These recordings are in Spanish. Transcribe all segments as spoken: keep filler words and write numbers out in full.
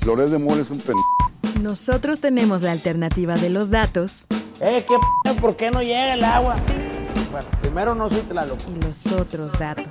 Loret de Mola es un pendejo. Nosotros tenemos la alternativa de los datos. Eh, ¿qué p***? ¿Por qué no llega el agua? Bueno, primero no soy Tlaloc. Y los otros datos.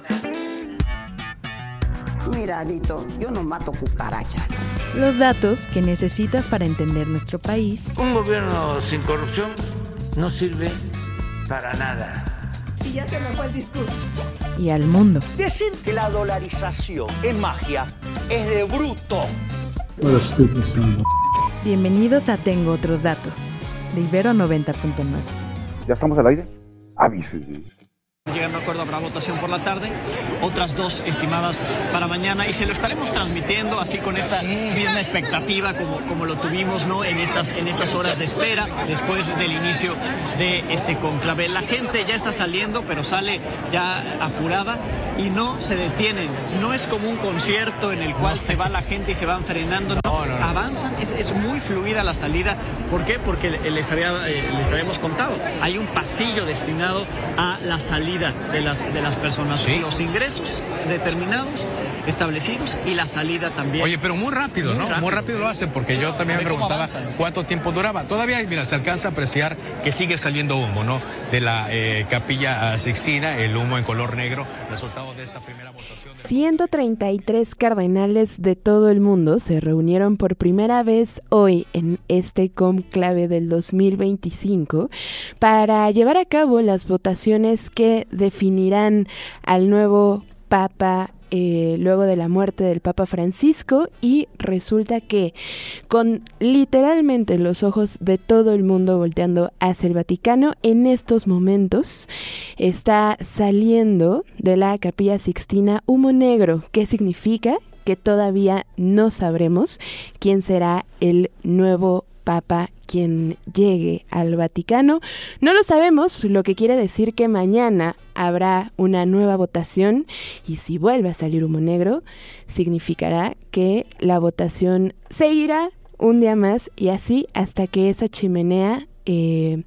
Mira, Alito, yo no mato cucarachas. Los datos que necesitas para entender nuestro país. Un gobierno sin corrupción no sirve para nada. Y ya se me fue el discurso. Y al mundo. Decir que la dolarización es magia es de bruto. Ahora estoy pensando. Bienvenidos a Tengo Otros Datos, de Ibero noventa punto nueve. ¿Ya estamos al aire? Avísenme. Llegando a acuerdo habrá votación por la tarde, otras dos estimadas para mañana y se lo estaremos transmitiendo así con esta misma expectativa como, como lo tuvimos, ¿no? en estas en estas horas de espera después del inicio de este conclave. La gente ya está saliendo, pero sale ya apurada y no se detienen. No es como un concierto en el cual se va la gente y se van frenando, no, no, no. avanzan, es, es muy fluida la salida. ¿Por qué? Porque les, había, eh, les habíamos contado, hay un pasillo destinado a la salida de las, de las personas, ¿sí? Los ingresos determinados, establecidos y la salida también. Oye, pero muy rápido, muy ¿no? Rápido. Muy rápido lo hacen, porque sí, yo también me preguntaba avanzan, cuánto sí. tiempo duraba. Todavía, mira, se alcanza a apreciar que sigue saliendo humo, ¿no? De la eh, Capilla Sixtina, el humo en color negro, resultado de esta primera votación. De... ciento treinta y tres cardenales de todo el mundo se reunieron por primera vez hoy en este conclave del dos mil veinticinco para llevar a cabo las votaciones que definirán al nuevo Papa eh, luego de la muerte del Papa Francisco, y resulta que con literalmente los ojos de todo el mundo volteando hacia el Vaticano, en estos momentos está saliendo de la Capilla Sixtina humo negro. ¿Qué significa? Que todavía no sabremos quién será el nuevo Papa quien llegue al Vaticano. No lo sabemos, lo que quiere decir que mañana habrá una nueva votación, y si vuelve a salir humo negro, significará que la votación seguirá un día más, y así hasta que esa chimenea, eh,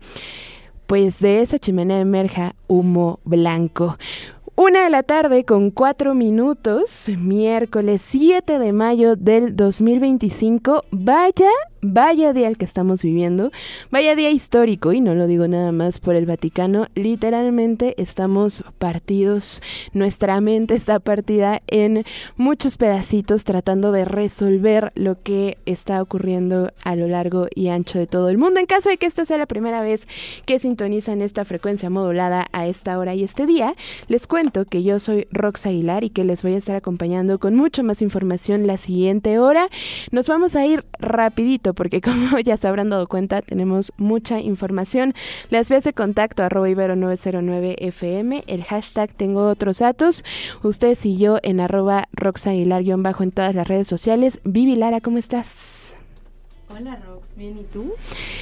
pues de esa chimenea emerja humo blanco. Una de la tarde con cuatro minutos, miércoles siete de mayo del dos mil veinticinco. Vaya, vaya día el que estamos viviendo, vaya día histórico, y no lo digo nada más por el Vaticano. Literalmente estamos partidos, nuestra mente está partida en muchos pedacitos tratando de resolver lo que está ocurriendo a lo largo y ancho de todo el mundo. En caso de que esta sea la primera vez que sintonizan esta frecuencia modulada a esta hora y este día, les cuento que yo soy Rox Aguilar y que les voy a estar acompañando con mucho más información la siguiente hora. Nos vamos a ir rapidito porque, como ya se habrán dado cuenta, tenemos mucha información. Las vías de contacto arroba ibero nueve cero nueve F M, el hashtag tengo otros datos, ustedes y yo en arroba Rox Aguilar guión bajo en todas las redes sociales. Vivi Lara, ¿cómo estás? Hola Rox, ¿bien y tú?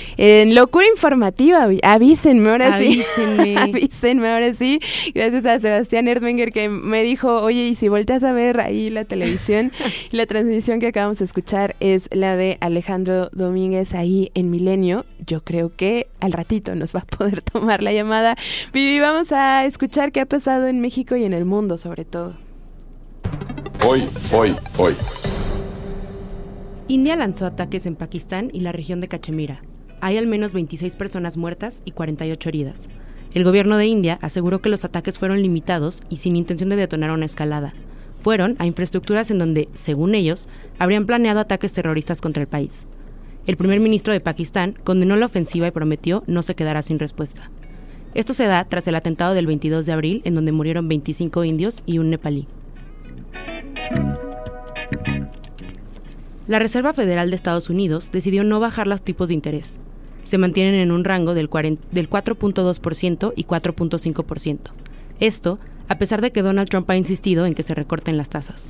En Locura Informativa, avísenme ahora Avísenme. sí. Avísenme ahora sí. Gracias a Sebastián Erdmenger que me dijo, oye, y si volteas a ver ahí la televisión, la transmisión que acabamos de escuchar es la de Alejandro Domínguez ahí en Milenio. Yo creo que al ratito nos va a poder tomar la llamada. Vivi, vamos a escuchar qué ha pasado en México y en el mundo sobre todo. Hoy, hoy, hoy. India lanzó ataques en Pakistán y la región de Cachemira. Hay al menos veintiséis personas muertas y cuarenta y ocho heridas. El gobierno de India aseguró que los ataques fueron limitados y sin intención de detonar una escalada. Fueron a infraestructuras en donde, según ellos, habrían planeado ataques terroristas contra el país. El primer ministro de Pakistán condenó la ofensiva y prometió no se quedará sin respuesta. Esto se da tras el atentado del veintidós de abril, en donde murieron veinticinco indios y un nepalí. La Reserva Federal de Estados Unidos decidió no bajar los tipos de interés. Se mantienen en un rango del cuatro punto dos por ciento y cuatro punto cinco por ciento. Esto, a pesar de que Donald Trump ha insistido en que se recorten las tasas.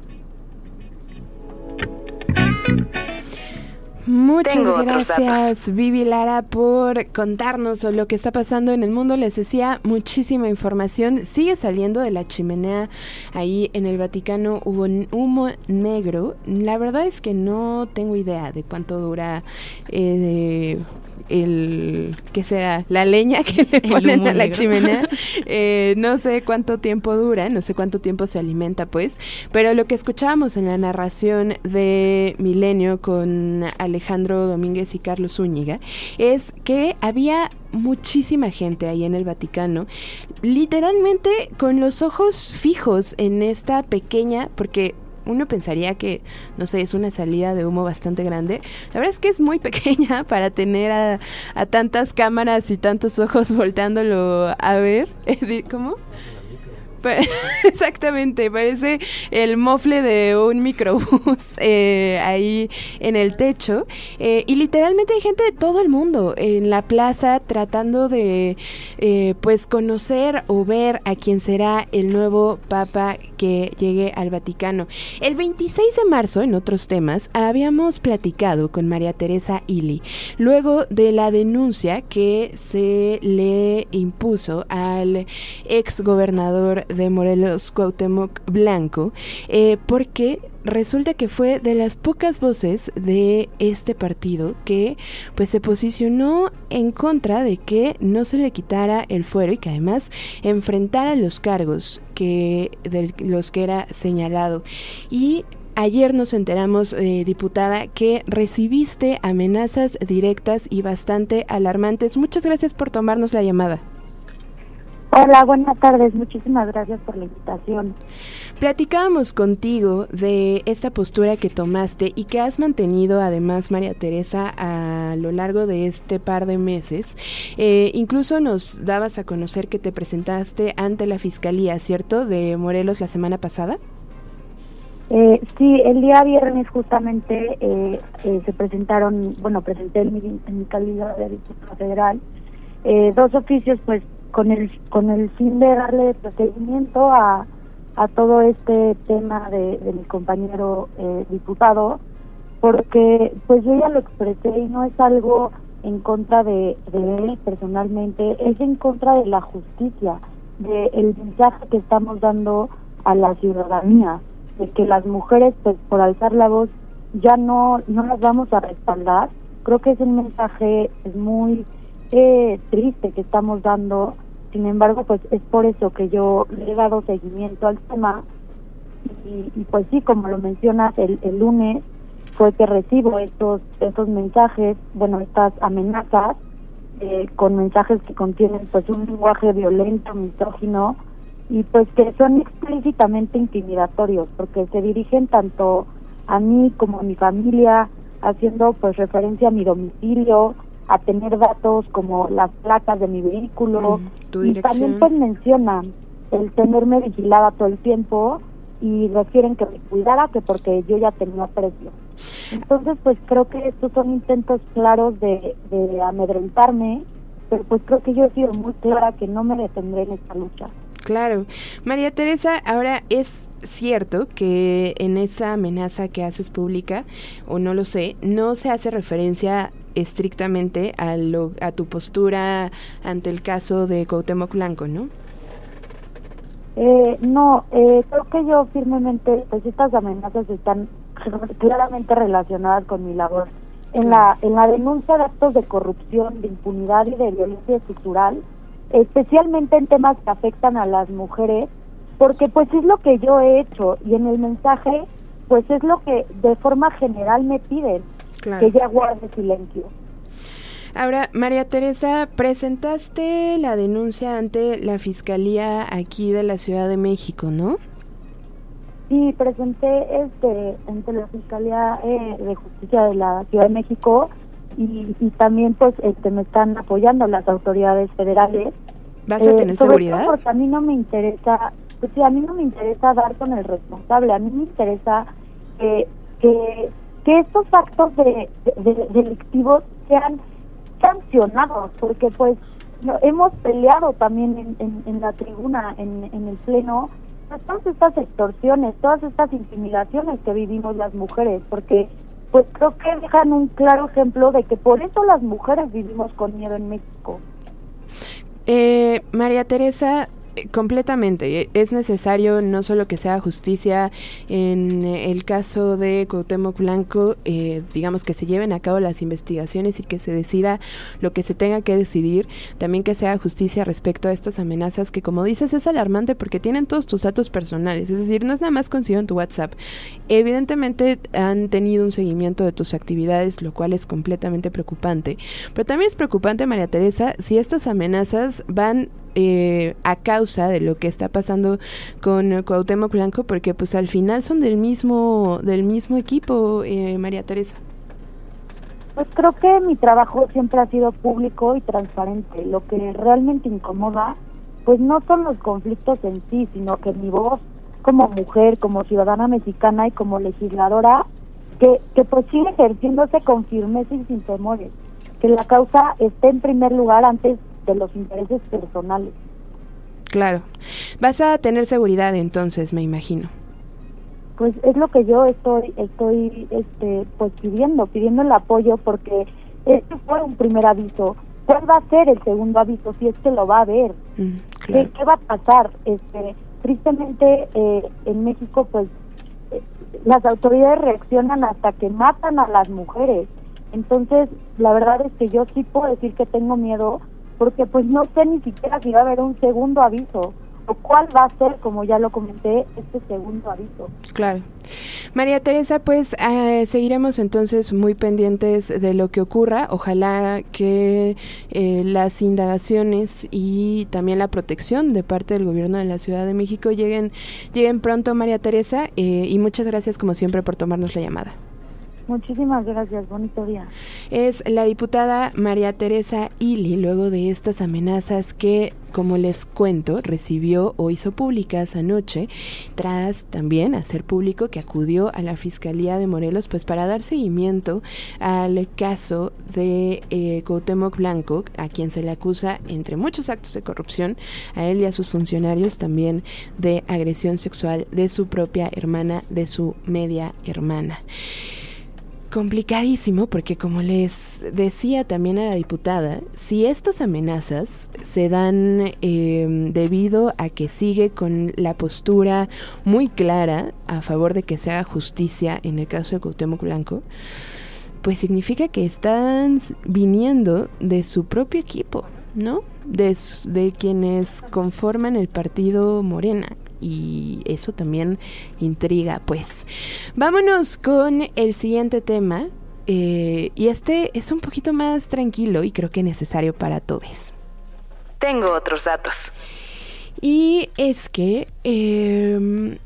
Muchas gracias, Vivi Lara, por contarnos lo que está pasando en el mundo. Les decía, muchísima información. Sigue saliendo de la chimenea ahí en el Vaticano, hubo un humo negro. La verdad es que no tengo idea de cuánto dura, eh, el, ¿qué será? La leña que le ponen a la negro. chimenea. Eh, no sé cuánto tiempo dura, no sé cuánto tiempo se alimenta, pues, pero lo que escuchábamos en la narración de Milenio con Alejandro Domínguez y Carlos Zúñiga es que había muchísima gente ahí en el Vaticano, literalmente con los ojos fijos en esta pequeña, porque uno pensaría que, no sé, es una salida de humo bastante grande. La verdad es que es muy pequeña para tener a, a tantas cámaras y tantos ojos volteándolo a ver. ¿Cómo? Exactamente, parece el mofle de un microbús eh, ahí en el techo, eh, y literalmente hay gente de todo el mundo en la plaza tratando de eh, pues conocer o ver a quién será el nuevo papa que llegue al Vaticano. El veintiséis de marzo, en otros temas, habíamos platicado con María Teresa Ili luego de la denuncia que se le impuso al ex gobernador de Morelos, Cuauhtémoc Blanco, eh, porque resulta que fue de las pocas voces de este partido que pues se posicionó en contra de que no se le quitara el fuero y que además enfrentara los cargos que de los que era señalado. Y ayer nos enteramos, eh, diputada, que recibiste amenazas directas y bastante alarmantes. Muchas gracias por tomarnos la llamada. Hola, buenas tardes, muchísimas gracias por la invitación. Platicábamos contigo de esta postura que tomaste y que has mantenido además, María Teresa, a lo largo de este par de meses. Eh, incluso nos dabas a conocer que te presentaste ante la Fiscalía, ¿cierto?, de Morelos la semana pasada. Eh, sí, el día viernes justamente eh, eh, se presentaron, bueno, presenté en mi, en mi calidad de diputada federal eh, dos oficios, pues, con el con el fin de darle procedimiento a, a todo este tema de, de mi compañero eh, diputado, porque pues yo ya lo expresé y no es algo en contra de, de él personalmente, es en contra de la justicia, de el mensaje que estamos dando a la ciudadanía, de que las mujeres, pues por alzar la voz, ya no, no las vamos a respaldar. Creo que es un mensaje es muy eh, triste que estamos dando. Sin embargo, pues es por eso que yo le he dado seguimiento al tema y, y pues sí, como lo mencionas, el, el lunes fue que recibo estos estos mensajes, bueno, estas amenazas, eh, con mensajes que contienen pues un lenguaje violento, misógino, y pues que son explícitamente intimidatorios, porque se dirigen tanto a mí como a mi familia, haciendo pues referencia a mi domicilio, a tener datos como las placas de mi vehículo, mm, y también pues mencionan el tenerme vigilada todo el tiempo y refieren que me cuidara, que porque yo ya tenía precio. Entonces pues creo que estos son intentos claros de, de amedrentarme, pero pues creo que yo he sido muy clara que no me detendré en esta lucha. Claro. María Teresa, ahora es cierto que en esa amenaza que haces pública, o no lo sé, no se hace referencia estrictamente a, lo, a tu postura ante el caso de Cuauhtémoc Blanco, ¿no? Eh, no, eh, creo que yo firmemente, pues estas amenazas están claramente relacionadas con mi labor. En la, en la denuncia de actos de corrupción, de impunidad y de violencia estructural, especialmente en temas que afectan a las mujeres, porque pues es lo que yo he hecho, y en el mensaje pues es lo que de forma general me piden, claro, que ya guarde silencio. Ahora, María Teresa, presentaste la denuncia ante la Fiscalía aquí de la Ciudad de México, ¿no? Sí, presenté este ante la Fiscalía eh, de Justicia de la Ciudad de México, y, y también pues este me están apoyando las autoridades federales. ¿Vas a tener eh, sobre seguridad? Todo porque a mí no me interesa, pues sí, a mí no me interesa dar con el responsable, a mí me interesa que que, que estos actos de, de, de delictivos sean sancionados, porque pues no, hemos peleado también en, en, en la tribuna, en, en el pleno, pues, todas estas extorsiones, todas estas intimidaciones que vivimos las mujeres, porque pues creo que dejan un claro ejemplo de que por eso las mujeres vivimos con miedo en México. Eh, María Teresa, Completamente. Es necesario no solo que se haga justicia en el caso de Cuauhtémoc Blanco, eh, digamos que se lleven a cabo las investigaciones y que se decida lo que se tenga que decidir, también que se haga justicia respecto a estas amenazas que, como dices, es alarmante porque tienen todos tus datos personales, es decir, no es nada más consiguieron tu WhatsApp. Evidentemente han tenido un seguimiento de tus actividades, lo cual es completamente preocupante, pero también es preocupante, María Teresa, si estas amenazas van Eh, a causa de lo que está pasando con Cuauhtémoc Blanco, porque pues al final son del mismo del mismo equipo, eh, María Teresa. Pues creo que mi trabajo siempre ha sido público y transparente. Lo que realmente incomoda, pues no son los conflictos en sí, sino que mi voz como mujer, como ciudadana mexicana y como legisladora, que, que pues sigue ejerciéndose con firmeza y sin temores, que la causa esté en primer lugar antes de los intereses personales. Claro. Vas a tener seguridad entonces, me imagino. Pues es lo que yo estoy estoy este pues pidiendo, pidiendo el apoyo, porque este fue un primer aviso. ¿Cuál va a ser el segundo aviso si es que lo va a haber? Mm, claro. ¿Qué, ¿Qué va a pasar? Este, tristemente eh, en México pues eh, las autoridades reaccionan hasta que matan a las mujeres. Entonces, la verdad es que yo sí puedo decir que tengo miedo, porque pues no sé ni siquiera si va a haber un segundo aviso, o cuál va a ser, como ya lo comenté, este segundo aviso. Claro. María Teresa, pues eh, seguiremos entonces muy pendientes de lo que ocurra. Ojalá que eh, las indagaciones y también la protección de parte del gobierno de la Ciudad de México lleguen, lleguen pronto, María Teresa, eh, y muchas gracias como siempre por tomarnos la llamada. Muchísimas gracias, bonito día. Es la diputada María Teresa Ili, luego de estas amenazas que, como les cuento, recibió o hizo públicas anoche, tras también hacer público que acudió a la Fiscalía de Morelos pues para dar seguimiento al caso de eh, Cuauhtémoc Blanco, a quien se le acusa, entre muchos actos de corrupción, a él y a sus funcionarios, también de agresión sexual de su propia hermana, de su media hermana. Complicadísimo porque, como les decía también a la diputada, si estas amenazas se dan eh, debido a que sigue con la postura muy clara a favor de que se haga justicia en el caso de Cuauhtémoc Blanco, pues significa que están viniendo de su propio equipo, ¿no? De, de quienes conforman el partido Morena. Y eso también intriga, pues. Vámonos con el siguiente tema, eh, y este es un poquito más tranquilo y creo que necesario para todos. Tengo otros datos. Y es que eh,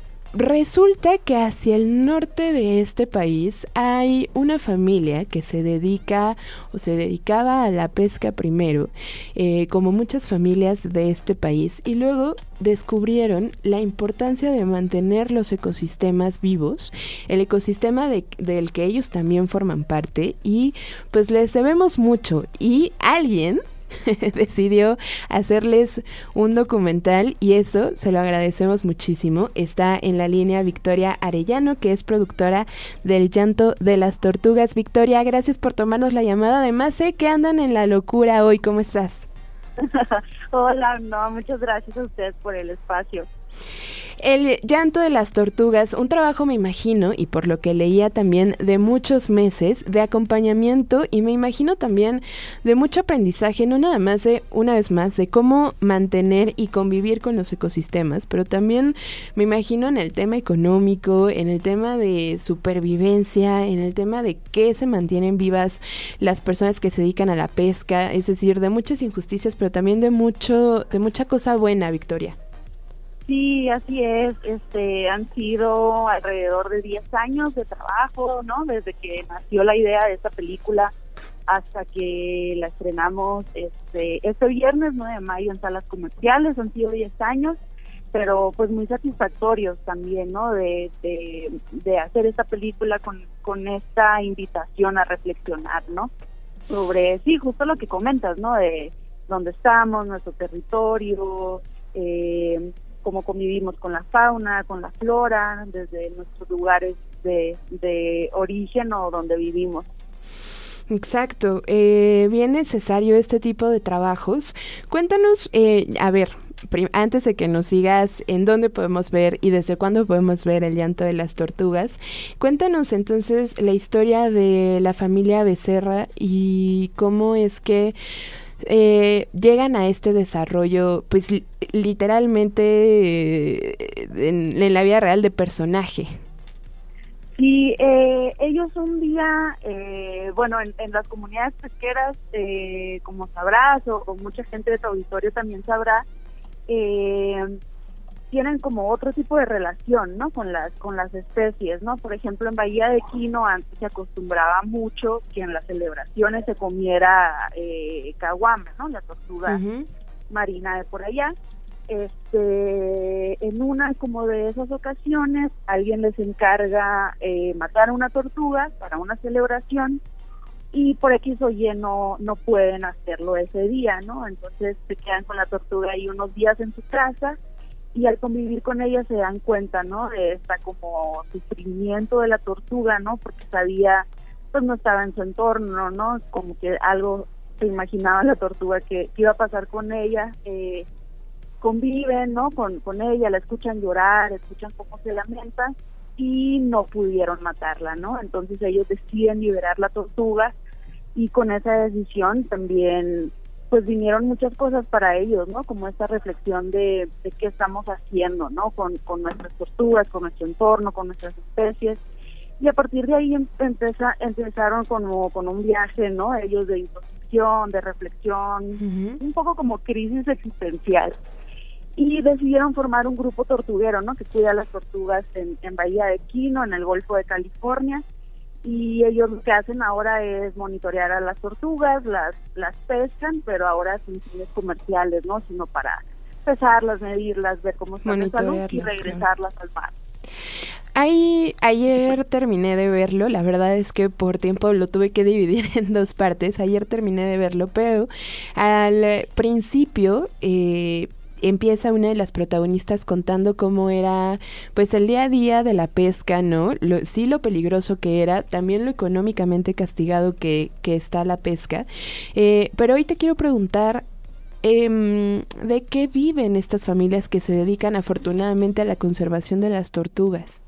resulta que hacia el norte de este país hay una familia que se dedica o se dedicaba a la pesca primero, eh, como muchas familias de este país, y luego descubrieron la importancia de mantener los ecosistemas vivos, el ecosistema de, del que ellos también forman parte, y pues les debemos mucho, y alguien decidió hacerles un documental y eso se lo agradecemos muchísimo. Está en la línea Victoria Arellano, que es productora del Llanto de las Tortugas. Victoria, gracias por tomarnos la llamada. Además sé que andan en la locura hoy. ¿Cómo estás? Hola, no, muchas gracias a ustedes por el espacio. El Llanto de las Tortugas, un trabajo, me imagino, y por lo que leía también, de muchos meses de acompañamiento, y me imagino también de mucho aprendizaje, no nada más de, una vez más, de cómo mantener y convivir con los ecosistemas, pero también me imagino en el tema económico, en el tema de supervivencia, en el tema de qué se mantienen vivas las personas que se dedican a la pesca, es decir, de muchas injusticias, pero también de mucho, de mucha cosa buena, Victoria. Sí, así es. Este, han sido alrededor de diez años de trabajo, ¿no? Desde que nació la idea de esta película hasta que la estrenamos este este viernes nueve de mayo en salas comerciales. Han sido diez años, pero pues muy satisfactorios también, ¿no? De, de, de hacer esta película con, con esta invitación a reflexionar, ¿no? Sobre, sí, justo lo que comentas, ¿no? De dónde estamos, nuestro territorio, eh, cómo convivimos con la fauna, con la flora, desde nuestros lugares de, de origen o donde vivimos. Exacto, eh, bien necesario este tipo de trabajos. Cuéntanos, eh, a ver, prim- antes de que nos sigas en dónde podemos ver y desde cuándo podemos ver El llanto de las tortugas, cuéntanos entonces la historia de la familia Becerra y cómo es que eh, llegan a este desarrollo, pues li- literalmente eh, en, en la vida real de personaje. Sí, eh, ellos un día, eh, bueno, en, en las comunidades pesqueras, eh, como sabrás, o, o mucha gente de tu auditorio también sabrá, eh, tienen como otro tipo de relación, ¿no? Con las con las especies, ¿no? Por ejemplo, en Bahía de Quino antes se acostumbraba mucho que en las celebraciones se comiera eh, caguama, ¿no? La tortuga uh-huh. marina de por allá. Este, en una como de esas ocasiones alguien les encarga eh, matar a una tortuga para una celebración y por X o Y no, no pueden hacerlo ese día, ¿no? Entonces se quedan con la tortuga ahí unos días en su casa y al convivir con ella se dan cuenta, ¿no? De esta como sufrimiento de la tortuga, ¿no? Porque sabía, pues no estaba en su entorno, ¿no? Como que algo se imaginaba la tortuga que, que iba a pasar con ella, eh, conviven, ¿no? Con, con ella, la escuchan llorar, escuchan cómo se lamenta y no pudieron matarla, ¿no? Entonces ellos deciden liberar la tortuga y con esa decisión también pues vinieron muchas cosas para ellos, ¿no? Como esta reflexión de, de qué estamos haciendo, ¿no? Con, con nuestras tortugas, con nuestro entorno, con nuestras especies. Y a partir de ahí empeza, empezaron como con un viaje, ¿no? Ellos de introspección, de reflexión, uh-huh. un poco como crisis existencial. Y decidieron formar un grupo tortuguero, ¿no? Que cuida las tortugas en, en Bahía de Quino, en el Golfo de California. Y ellos lo que hacen ahora es monitorear a las tortugas, las las pescan, pero ahora sin fines comerciales, ¿no? Sino para pesarlas, medirlas, ver cómo están de salud y regresarlas claro. al mar. Ahí, ayer terminé de verlo, la verdad es que por tiempo lo tuve que dividir en dos partes, ayer terminé de verlo, pero al principio eh, empieza una de las protagonistas contando cómo era pues el día a día de la pesca, ¿no? Lo, sí lo peligroso que era, también lo económicamente castigado que, que está la pesca, eh, pero hoy te quiero preguntar eh, ¿de qué viven estas familias que se dedican afortunadamente a la conservación de las tortugas?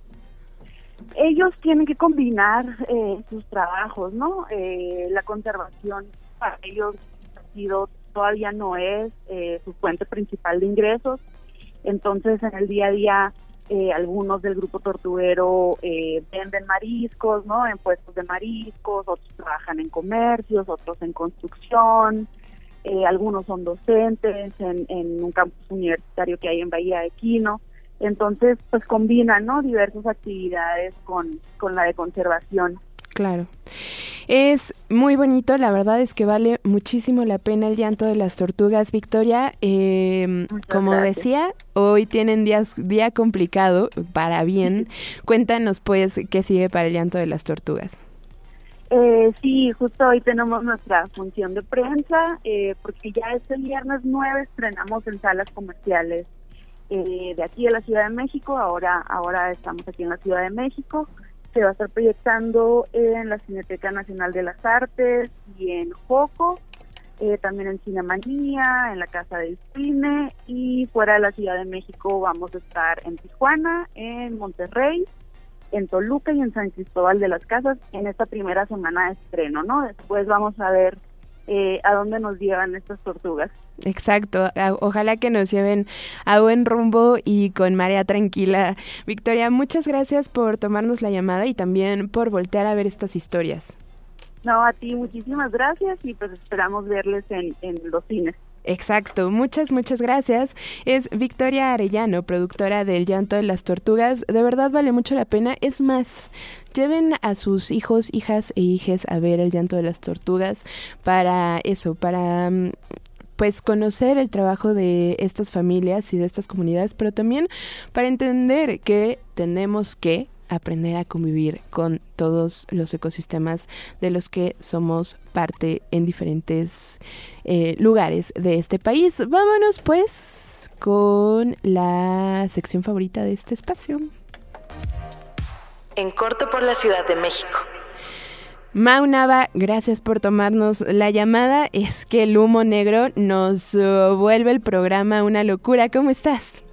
Ellos tienen que combinar eh, sus trabajos, ¿no? Eh, la conservación para ellos ha sido todavía no es eh, su fuente principal de ingresos, entonces en el día a día eh, algunos del grupo tortuguero eh, venden mariscos, ¿no? En puestos de mariscos, otros trabajan en comercios, otros en construcción, eh, algunos son docentes en, en un campus universitario que hay en Bahía de Quino, entonces pues combinan, ¿no? Diversas actividades con, con la de conservación. Claro. Es muy bonito, la verdad es que vale muchísimo la pena El llanto de las tortugas. Victoria, eh, como gracias. decía, hoy tienen días, día complicado, para bien. Cuéntanos pues qué sigue para El llanto de las tortugas. Eh, sí, justo hoy tenemos nuestra función de prensa, eh, porque ya este viernes nueve estrenamos en salas comerciales eh, de aquí de la Ciudad de México, ahora, ahora estamos aquí en la Ciudad de México. Se va a estar proyectando en la Cineteca Nacional de las Artes y en Joco, eh, también en Cinemanía, en la Casa del Cine, y fuera de la Ciudad de México vamos a estar en Tijuana, en Monterrey, en Toluca y en San Cristóbal de las Casas en esta primera semana de estreno, ¿no? Después vamos a ver eh, a dónde nos llevan estas tortugas. Exacto, ojalá que nos lleven a buen rumbo y con marea tranquila. Victoria, muchas gracias por tomarnos la llamada y también por voltear a ver estas historias. No, a ti muchísimas gracias y pues esperamos verles en, en los cines. Exacto, muchas, muchas gracias. Es Victoria Arellano, productora de El llanto de las tortugas. De verdad vale mucho la pena. Es más, lleven a sus hijos, hijas e hijes a ver El llanto de las tortugas para eso, para pues conocer el trabajo de estas familias y de estas comunidades, pero también para entender que tenemos que aprender a convivir con todos los ecosistemas de los que somos parte en diferentes eh, lugares de este país. Vámonos pues con la sección favorita de este espacio. En corto por la Ciudad de México. Mau Nava, gracias por tomarnos la llamada. Es que el humo negro nos uh, vuelve el programa una locura. ¿Cómo estás?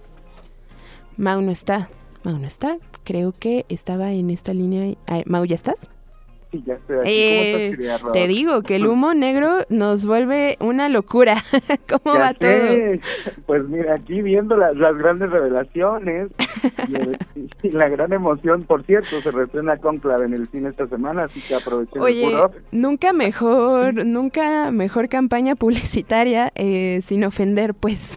Mau no está. Mau no está. Creo que estaba en esta línea. Ay, Mau, ¿ya estás? Sí, ya estoy aquí. Eh, ¿Cómo estás, querida Rob? te digo que el humo negro nos vuelve una locura. ¿Cómo Ya va sé. todo? Pues mira, aquí viendo las, las grandes revelaciones y, el- y la gran emoción. Por cierto, se reestrena Cónclave en el cine esta semana, así que aprovechen Oye, el puro. nunca mejor, nunca mejor campaña publicitaria eh, sin ofender, pues.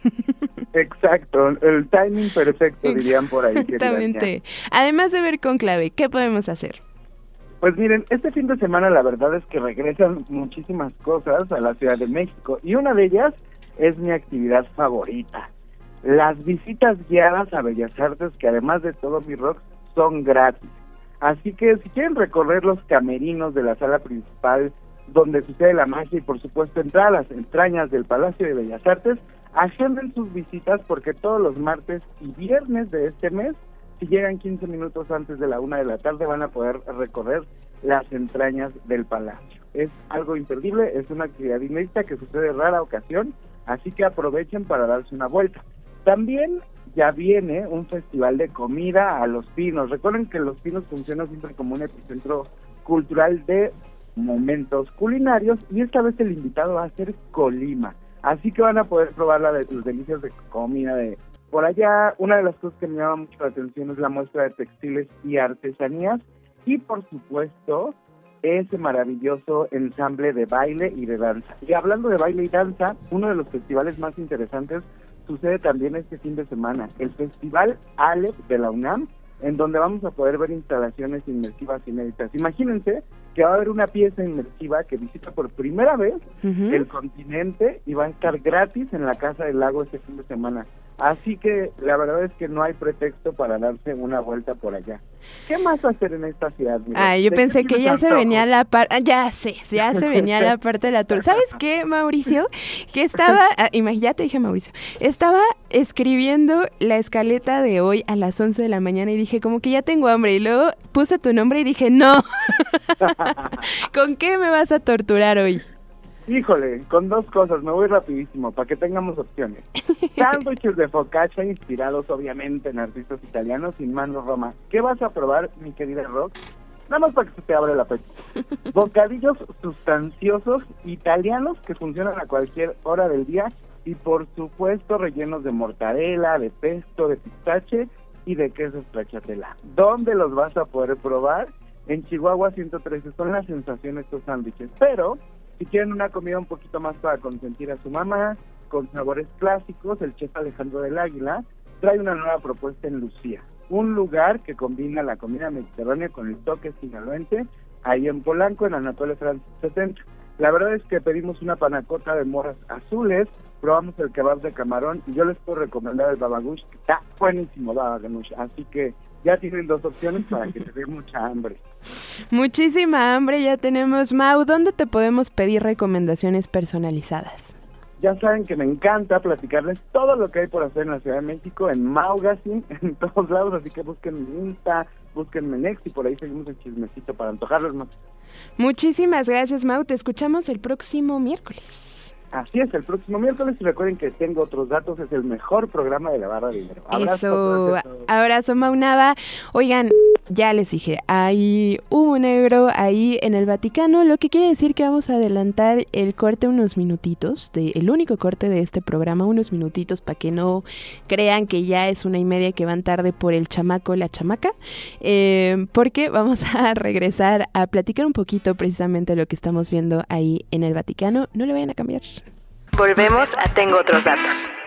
Exacto, el timing perfecto, dirían por ahí. querida Exactamente. mía. Además de ver Cónclave, ¿qué podemos hacer? Pues miren, este fin de semana la verdad es que regresan muchísimas cosas a la Ciudad de México y una de ellas es mi actividad favorita. Las visitas guiadas a Bellas Artes, que además de todo mi rock, son gratis. Así que si quieren recorrer los camerinos de la sala principal donde sucede la magia y por supuesto entrar a las entrañas del Palacio de Bellas Artes, agenden sus visitas porque todos los martes y viernes de este mes, si llegan quince minutos antes de la una de la tarde, van a poder recorrer las entrañas del palacio. Es algo imperdible, es una actividad inédita que sucede rara ocasión, así que aprovechen para darse una vuelta. También ya viene un festival de comida a Los Pinos. Recuerden que Los Pinos funciona siempre como un epicentro cultural de momentos culinarios y esta vez el invitado va a ser Colima. Así que van a poder probar la de sus delicias de comida de por allá. Una de las cosas que me llama mucho la atención es la muestra de textiles y artesanías y por supuesto ese maravilloso ensamble de baile y de danza. Y hablando de baile y danza, uno de los festivales más interesantes sucede también este fin de semana, el Festival Aleph de la UNAM, en donde vamos a poder ver instalaciones inmersivas inéditas. Imagínense que va a haber una pieza inmersiva que visita por primera vez Ujú. el continente y va a estar gratis en la Casa del Lago este fin de semana. Así que la verdad es que no hay pretexto para darse una vuelta por allá. ¿Qué más hacer en esta ciudad? Mira? Ah, yo ¿De pensé qué que ya tienes se antojo? venía la parte, ya sé, ya se venía la parte de la tour. ¿Sabes qué, Mauricio? Que estaba, ah, imag- ya te dije Mauricio, estaba escribiendo la escaleta de hoy a las once de la mañana y dije como que ya tengo hambre y luego puse tu nombre y dije no, ¿con qué me vas a torturar hoy? Híjole, con dos cosas, me voy rapidísimo para que tengamos opciones. Sándwiches de focaccia inspirados obviamente en artistas italianos sin mano Roma. ¿Qué vas a probar, mi querida Rock? Nada más para que se te abra el apetito. Bocadillos sustanciosos italianos que funcionan a cualquier hora del día y por supuesto rellenos de mortadela, de pesto, de pistache y de queso stracciatella. ¿Dónde los vas a poder probar? En Chihuahua ciento trece. Son la sensación estos sándwiches, pero si quieren una comida un poquito más para consentir a su mamá, con sabores clásicos, el chef Alejandro del Águila trae una nueva propuesta en Lucía, un lugar que combina la comida mediterránea con el toque sinaloense, ahí en Polanco, en Anatole France setenta. La verdad es que pedimos una panacota de moras azules, probamos el kebab de camarón y yo les puedo recomendar el babagush, que está buenísimo babagush, así que ya tienen dos opciones para que se dé mucha hambre. Muchísima hambre ya tenemos. Mau, ¿dónde te podemos pedir recomendaciones personalizadas? Ya saben que me encanta platicarles todo lo que hay por hacer en la Ciudad de México, en Maugazine, en todos lados, así que busquen mi Insta, busquen mi Next y por ahí seguimos el chismecito para antojarles más. Muchísimas gracias, Mau. Te escuchamos el próximo miércoles. Así es, el próximo miércoles y recuerden que Tengo Otros Datos, es el mejor programa de la barra de dinero. Eso, abrazo Mau Nava. Oigan, ya les dije, hay humo negro ahí en el Vaticano, lo que quiere decir que vamos a adelantar el corte unos minutitos, de, el único corte de este programa, unos minutitos para que no crean que ya es una y media que van tarde por el chamaco, la chamaca, eh, porque vamos a regresar a platicar un poquito precisamente lo que estamos viendo ahí en el Vaticano. No le vayan a cambiar. Volvemos a Tengo Otros Datos.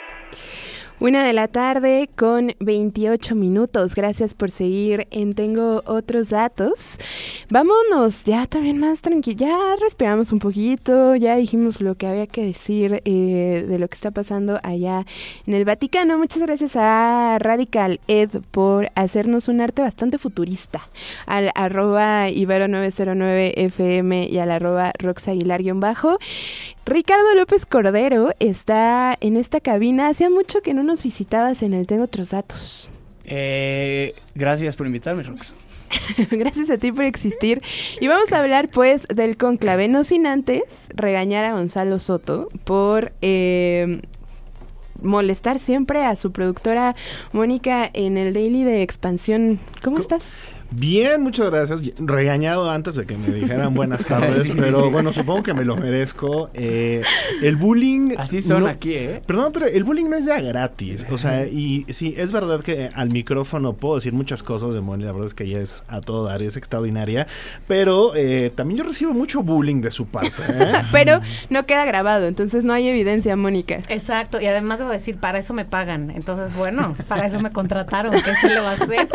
Una de la tarde con veintiocho minutos. Gracias por seguir en Tengo Otros Datos. Vámonos ya también más tranquilo. Ya respiramos un poquito, ya dijimos lo que había que decir eh, de lo que está pasando allá en el Vaticano. Muchas gracias a Radical Ed por hacernos un arte bastante futurista. Al arroba Ibero nueve cero nueve F M y al arroba Rox Aguilar-bajo. Ricardo López Cordero está en esta cabina. Hacía mucho que no nos visitabas en el Tengo Otros Datos. Eh, gracias por invitarme, Rox. Gracias a ti por existir. Y vamos a hablar pues del cónclave, no sin antes regañar a Gonzalo Soto por eh, molestar siempre a su productora Mónica en el Daily de Expansión. ¿Cómo estás? Bien, muchas gracias. Regañado antes de que me dijeran buenas tardes, sí. Pero bueno, supongo que me lo merezco. Eh, el bullying... Así son no, aquí, ¿eh? Perdón, pero el bullying no es ya gratis. O sea, y sí, es verdad que al micrófono puedo decir muchas cosas de Moni, la verdad es que ella es a todo dar, es extraordinaria, pero eh, también yo recibo mucho bullying de su parte, ¿eh? Pero no queda grabado, entonces no hay evidencia, Mónica. Exacto, y además debo decir, para eso me pagan. Entonces, bueno, para eso me contrataron. ¿Qué se le va a hacer?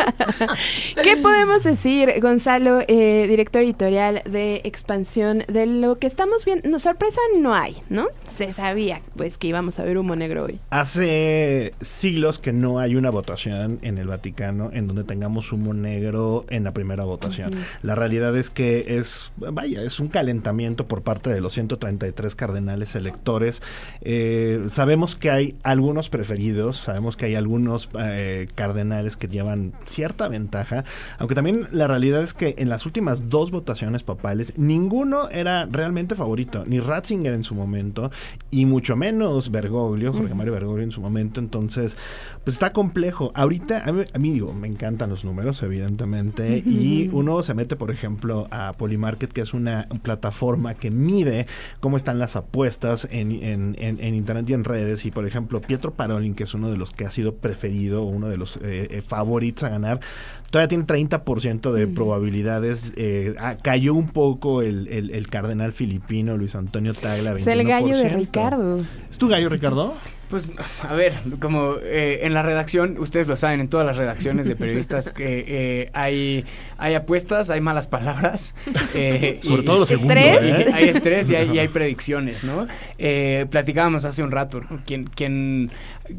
¿Qué podemos decir, Gonzalo, eh, director editorial de Expansión, de lo que estamos viendo? No, sorpresa no hay, ¿no? Se sabía pues que íbamos a ver humo negro hoy. Hace siglos que no hay una votación en el Vaticano en donde tengamos humo negro en la primera votación. Uh-huh. La realidad es que es, vaya, es un calentamiento por parte de los ciento treinta y tres cardenales electores. Eh, sabemos que hay algunos preferidos, sabemos que hay algunos eh, cardenales que llevan cierta ventaja, aunque también la realidad es que en las últimas dos votaciones papales ninguno era realmente favorito, ni Ratzinger en su momento y mucho menos Bergoglio, Jorge uh-huh. Mario Bergoglio en su momento. Entonces pues está complejo. Ahorita a mí, a mí digo, me encantan los números evidentemente uh-huh. y uno se mete por ejemplo a Polymarket, que es una plataforma que mide cómo están las apuestas en, en, en, en internet y en redes, y por ejemplo Pietro Parolin, que es uno de los que ha sido preferido, uno de los eh, eh, favoritos a ganar, todavía tiene treinta por ciento de mm. probabilidades. Eh, ah, cayó un poco el, el, el cardenal filipino Luis Antonio Tagle, es el gallo de Ricardo. ¿Es tu gallo, Ricardo? Pues, a ver, como eh, en la redacción, ustedes lo saben, en todas las redacciones de periodistas que eh, hay, hay apuestas, hay malas palabras. Eh, Sobre y, todo lo segundo, ¿Estrés? ¿eh? Hay estrés y hay, y hay predicciones, ¿no? Eh, platicábamos hace un rato, ¿no? ¿Quién, quién,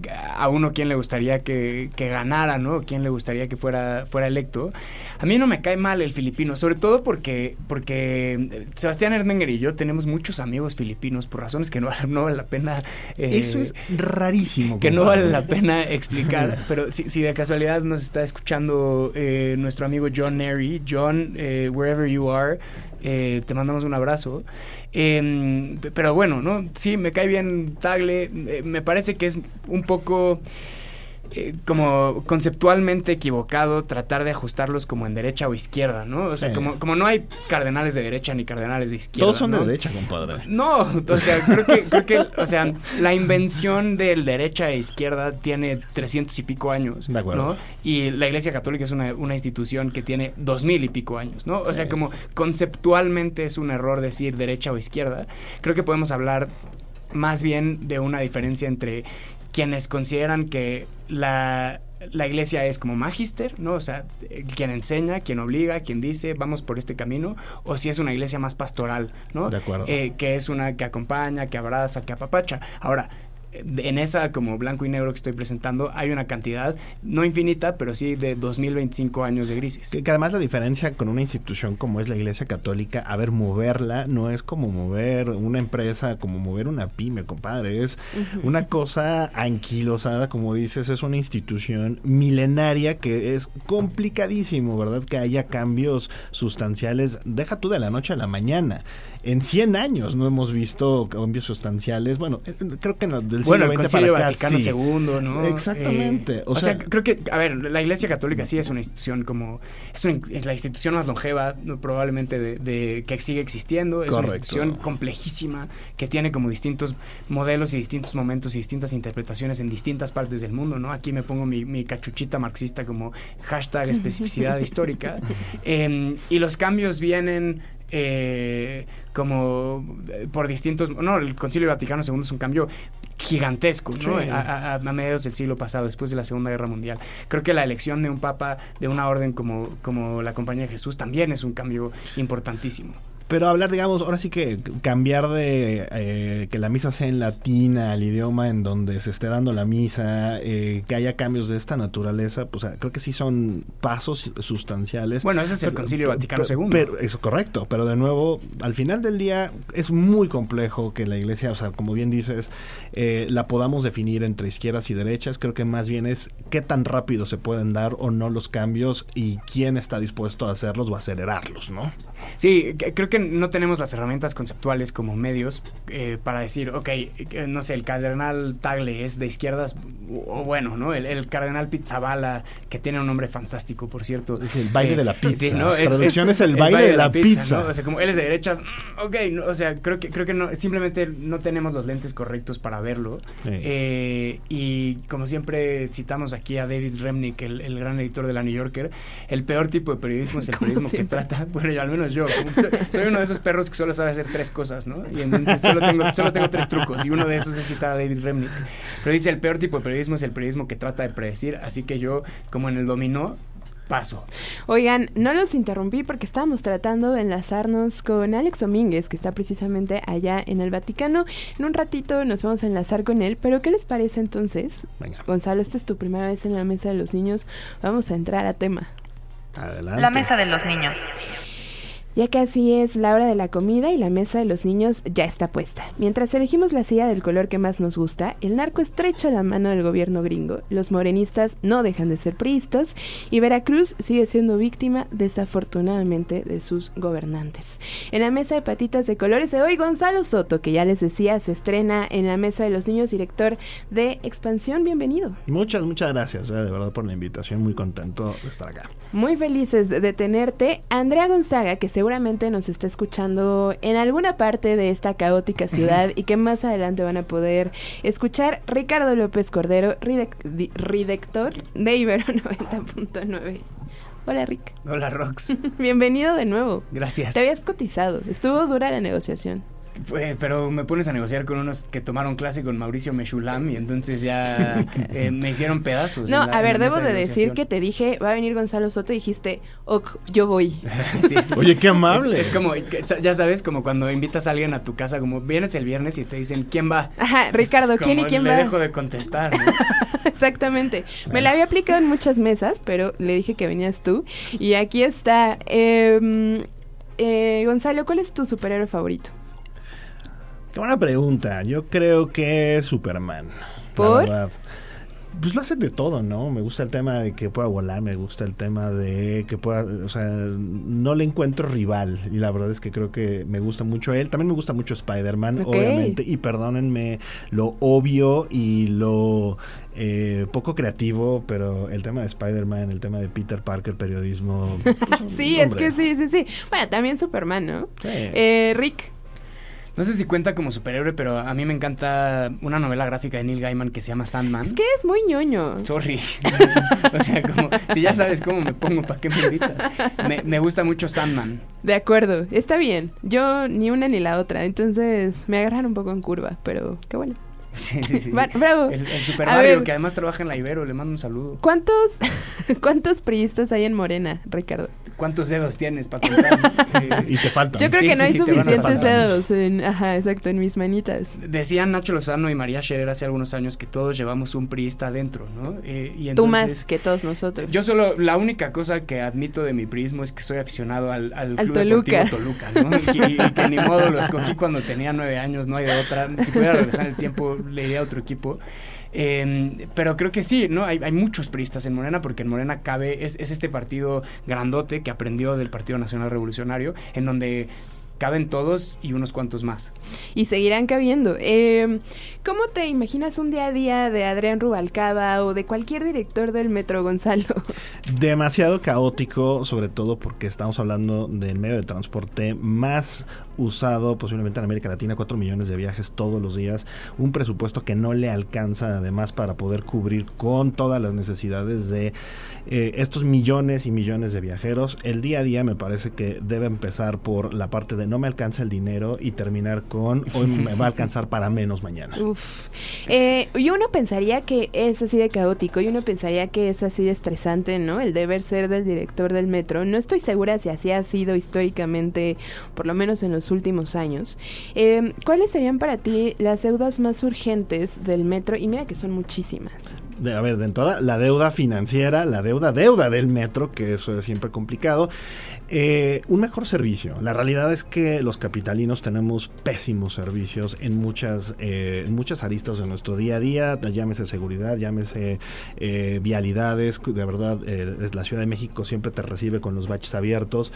a uno quién le gustaría que, que ganara, ¿no? ¿Quién le gustaría que fuera, fuera electo? A mí no me cae mal el filipino, sobre todo porque, porque Sebastián Erdmenguer y yo tenemos muchos amigos filipinos por razones que no, no vale la pena... Eh, Eso es rarísimo. Que compadre. No vale la pena explicar, pero si, si de casualidad nos está escuchando eh, nuestro amigo John Neri, John, eh, wherever you are, eh, te mandamos un abrazo. Eh, pero bueno, ¿no? Sí, me cae bien Tagle, eh, me parece que es un poco... Eh, como conceptualmente equivocado tratar de ajustarlos como en derecha o izquierda, ¿no? O sea, sí. como, como no hay cardenales de derecha ni cardenales de izquierda. Todos son ¿no? de derecha, compadre. No, o sea, creo que, creo que, o sea, la invención del derecha e izquierda tiene trescientos y pico años, de acuerdo, ¿no? Y la Iglesia Católica es una, una institución que tiene dos mil y pico años, ¿no? O sí. sea, como conceptualmente es un error decir derecha o izquierda. Creo que podemos hablar más bien de una diferencia entre quienes consideran que la, la iglesia es como magister, ¿no? O sea, quien enseña, quien obliga, quien dice, vamos por este camino, o si es una iglesia más pastoral, ¿no? De acuerdo. Eh, que es una que acompaña, que abraza, que apapacha. Ahora, en esa como blanco y negro que estoy presentando hay una cantidad, no infinita, pero sí de dos mil veinticinco años de grises. Que, que además la diferencia con una institución como es la Iglesia Católica, a ver, moverla no es como mover una empresa, como mover una pyme, compadre, es uh-huh. una cosa anquilosada, como dices, es una institución milenaria que es complicadísimo, ¿verdad? Que haya cambios sustanciales, deja tú de la noche a la mañana. En cien años no hemos visto cambios sustanciales, bueno, creo que no, del bueno, siglo el veinte Concilio para acá, Vaticano sí. segundo, ¿no? Exactamente. Eh, o, o sea, sea, creo que, a ver, la Iglesia Católica sí es una institución como, es, una, es la institución más longeva, ¿no? probablemente de, de que sigue existiendo, es Correcto. Una institución complejísima que tiene como distintos modelos y distintos momentos y distintas interpretaciones en distintas partes del mundo, ¿no? Aquí me pongo mi, mi cachuchita marxista como hashtag especificidad histórica, eh, y los cambios vienen eh, como por distintos, no, el Concilio Vaticano segundo es un cambio gigantesco, ¿no? Sí. A, a, a mediados del siglo pasado, después de la Segunda Guerra Mundial. Creo que la elección de un papa de una orden como, como la Compañía de Jesús también es un cambio importantísimo. pero hablar, digamos, ahora sí que cambiar de eh, que la misa sea en latín al idioma en donde se esté dando la misa, eh, que haya cambios de esta naturaleza, pues creo que sí son pasos sustanciales. Bueno, ese es el Concilio Vaticano segundo. Pero, eso correcto, pero de nuevo, al final del día es muy complejo que la Iglesia, o sea, como bien dices, eh, la podamos definir entre izquierdas y derechas. Creo que más bien es qué tan rápido se pueden dar o no los cambios y quién está dispuesto a hacerlos o acelerarlos, ¿no? Sí, creo que no tenemos las herramientas conceptuales como medios eh, para decir, ok, no sé, el cardenal Tagle es de izquierdas, o bueno, ¿no? El, el cardenal Pizzaballa, que tiene un nombre fantástico, por cierto. Es el baile eh, de la pizza. Sí, ¿no? Es, traducción es, es el baile, baile de la, la pizza. pizza. ¿no? O sea, como él es de derechas, ok, no, o sea, creo que creo que no, simplemente no tenemos los lentes correctos para verlo. Sí. Eh, y como siempre citamos aquí a David Remnick, el, el gran editor de la New Yorker, el peor tipo de periodismo es el periodismo siempre. que trata, bueno, yo, al menos yo, soy uno de esos perros que solo sabe hacer tres cosas, ¿no? Y entonces solo tengo, solo tengo tres trucos, y uno de esos es citar a David Remnick. Pero dice, el peor tipo de periodismo es el periodismo que trata de predecir, así que yo, como en el dominó, paso. Oigan, no los interrumpí porque estábamos tratando de enlazarnos con Alex Domínguez, que está precisamente allá en el Vaticano. En un ratito nos vamos a enlazar con él, pero ¿qué les parece entonces? Venga. Gonzalo, esta es tu primera vez en la Mesa de los Niños, vamos a entrar a tema. Adelante. La Mesa de los Niños. Ya casi es la hora de la comida y la mesa de los niños ya está puesta. Mientras elegimos la silla del color que más nos gusta, el narco estrecha la mano del gobierno gringo, los morenistas no dejan de ser priistas y Veracruz sigue siendo víctima, desafortunadamente, de sus gobernantes. En la mesa de patitas de colores de hoy, Gonzalo Soto, que ya les decía, se estrena en la Mesa de los Niños, director de Expansión. Bienvenido. Muchas, muchas gracias, eh, de verdad, por la invitación. Muy contento de estar acá. Muy felices de tenerte. Andrea Gonzaga, que seguramente nos está escuchando en alguna parte de esta caótica ciudad y que más adelante van a poder escuchar. Ricardo López Cordero, redec- redactor de Ibero noventa punto nueve. Hola, Rick. Hola, Rox. Bienvenido de nuevo. Gracias. Te habías cotizado. Estuvo dura la negociación. Pues, pero me pones a negociar con unos que tomaron clase con Mauricio Meshulam y entonces ya eh, me hicieron pedazos. No, la, a ver, debo de, de decir que te dije, va a venir Gonzalo Soto y dijiste, ok, yo voy. Sí, sí. Oye, qué amable. Es, es como, ya sabes, como cuando invitas a alguien a tu casa, como vienes el viernes y te dicen, ¿quién va? Ajá, Ricardo, ¿quién y quién le va? Le dejo de contestar, ¿no? Exactamente. Bueno. Me la había aplicado en muchas mesas, pero le dije que venías tú. Y aquí está. Eh, eh, Gonzalo, ¿cuál es tu superhéroe favorito? Qué buena pregunta. Yo creo que es Superman. ¿Por? La verdad. Pues lo hace de todo, ¿no? Me gusta el tema de que pueda volar, me gusta el tema de que pueda, o sea, no le encuentro rival y la verdad es que creo que me gusta mucho él. También me gusta mucho Spider-Man, okay. Obviamente, y perdónenme lo obvio y lo eh, poco creativo, pero el tema de Spider-Man, el tema de Peter Parker, periodismo. Pues, sí, hombre. Es que sí, sí, sí. Bueno, también Superman, ¿no? Sí. Eh, Rick. No sé si cuenta como superhéroe, pero a mí me encanta una novela gráfica de Neil Gaiman que se llama Sandman. Es que es muy ñoño. Sorry. O sea, como, si ya sabes cómo me pongo, ¿para qué me invitas? Me, me gusta mucho Sandman. De acuerdo, está bien. Yo ni una ni la otra, entonces me agarran un poco en curva, pero qué bueno. Sí, sí, sí. Va, bravo. El, el Super a Mario, ver, que además trabaja en la Ibero, le mando un saludo. ¿Cuántos cuántos priistas hay en Morena, Ricardo? ¿Cuántos dedos tienes para contar? eh, y te faltan. Yo creo sí, que no sí, hay suficientes dedos en, ajá, exacto, en mis manitas. Decían Nacho Lozano y María Scherer hace algunos años que todos llevamos un priista adentro, ¿no? Eh, y entonces, tú más que todos nosotros. Yo solo, la única cosa que admito de mi priismo es que soy aficionado al, al, al Club Toluca. Deportivo Toluca, ¿no? Y, y, y que ni modo lo escogí cuando tenía nueve años, no hay de otra. Si pudiera regresar el tiempo, le iría a otro equipo. Eh, pero creo que sí, ¿no? Hay, hay muchos priistas en Morena porque en Morena cabe, es, es este partido grandote que aprendió del Partido Nacional Revolucionario, en donde caben todos y unos cuantos más. Y seguirán cabiendo. Eh, ¿Cómo te imaginas un día a día de Adrián Rubalcaba o de cualquier director del Metro, Gonzalo? Demasiado caótico, sobre todo porque estamos hablando del medio de transporte más usado posiblemente en América Latina, cuatro millones de viajes todos los días, un presupuesto que no le alcanza además para poder cubrir con todas las necesidades de eh, estos millones y millones de viajeros. El día a día me parece que debe empezar por la parte de no me alcanza el dinero y terminar con hoy me va a alcanzar para menos mañana. Uf. Eh, y uno pensaría que es así de caótico y uno pensaría que es así de estresante, ¿no? El deber ser del director del metro. No estoy segura si así ha sido históricamente, por lo menos en los últimos años. Eh, ¿Cuáles serían para ti las deudas más urgentes del metro? Y mira que son muchísimas. De, a ver, de entrada, la deuda financiera, la deuda, deuda del metro, que eso es siempre complicado. Eh, un mejor servicio. La realidad es que los capitalinos tenemos pésimos servicios en muchas, eh, en muchas aristas de nuestro día a día, llámese seguridad, llámese eh, vialidades, de verdad, eh, la Ciudad de México siempre te recibe con los baches abiertos,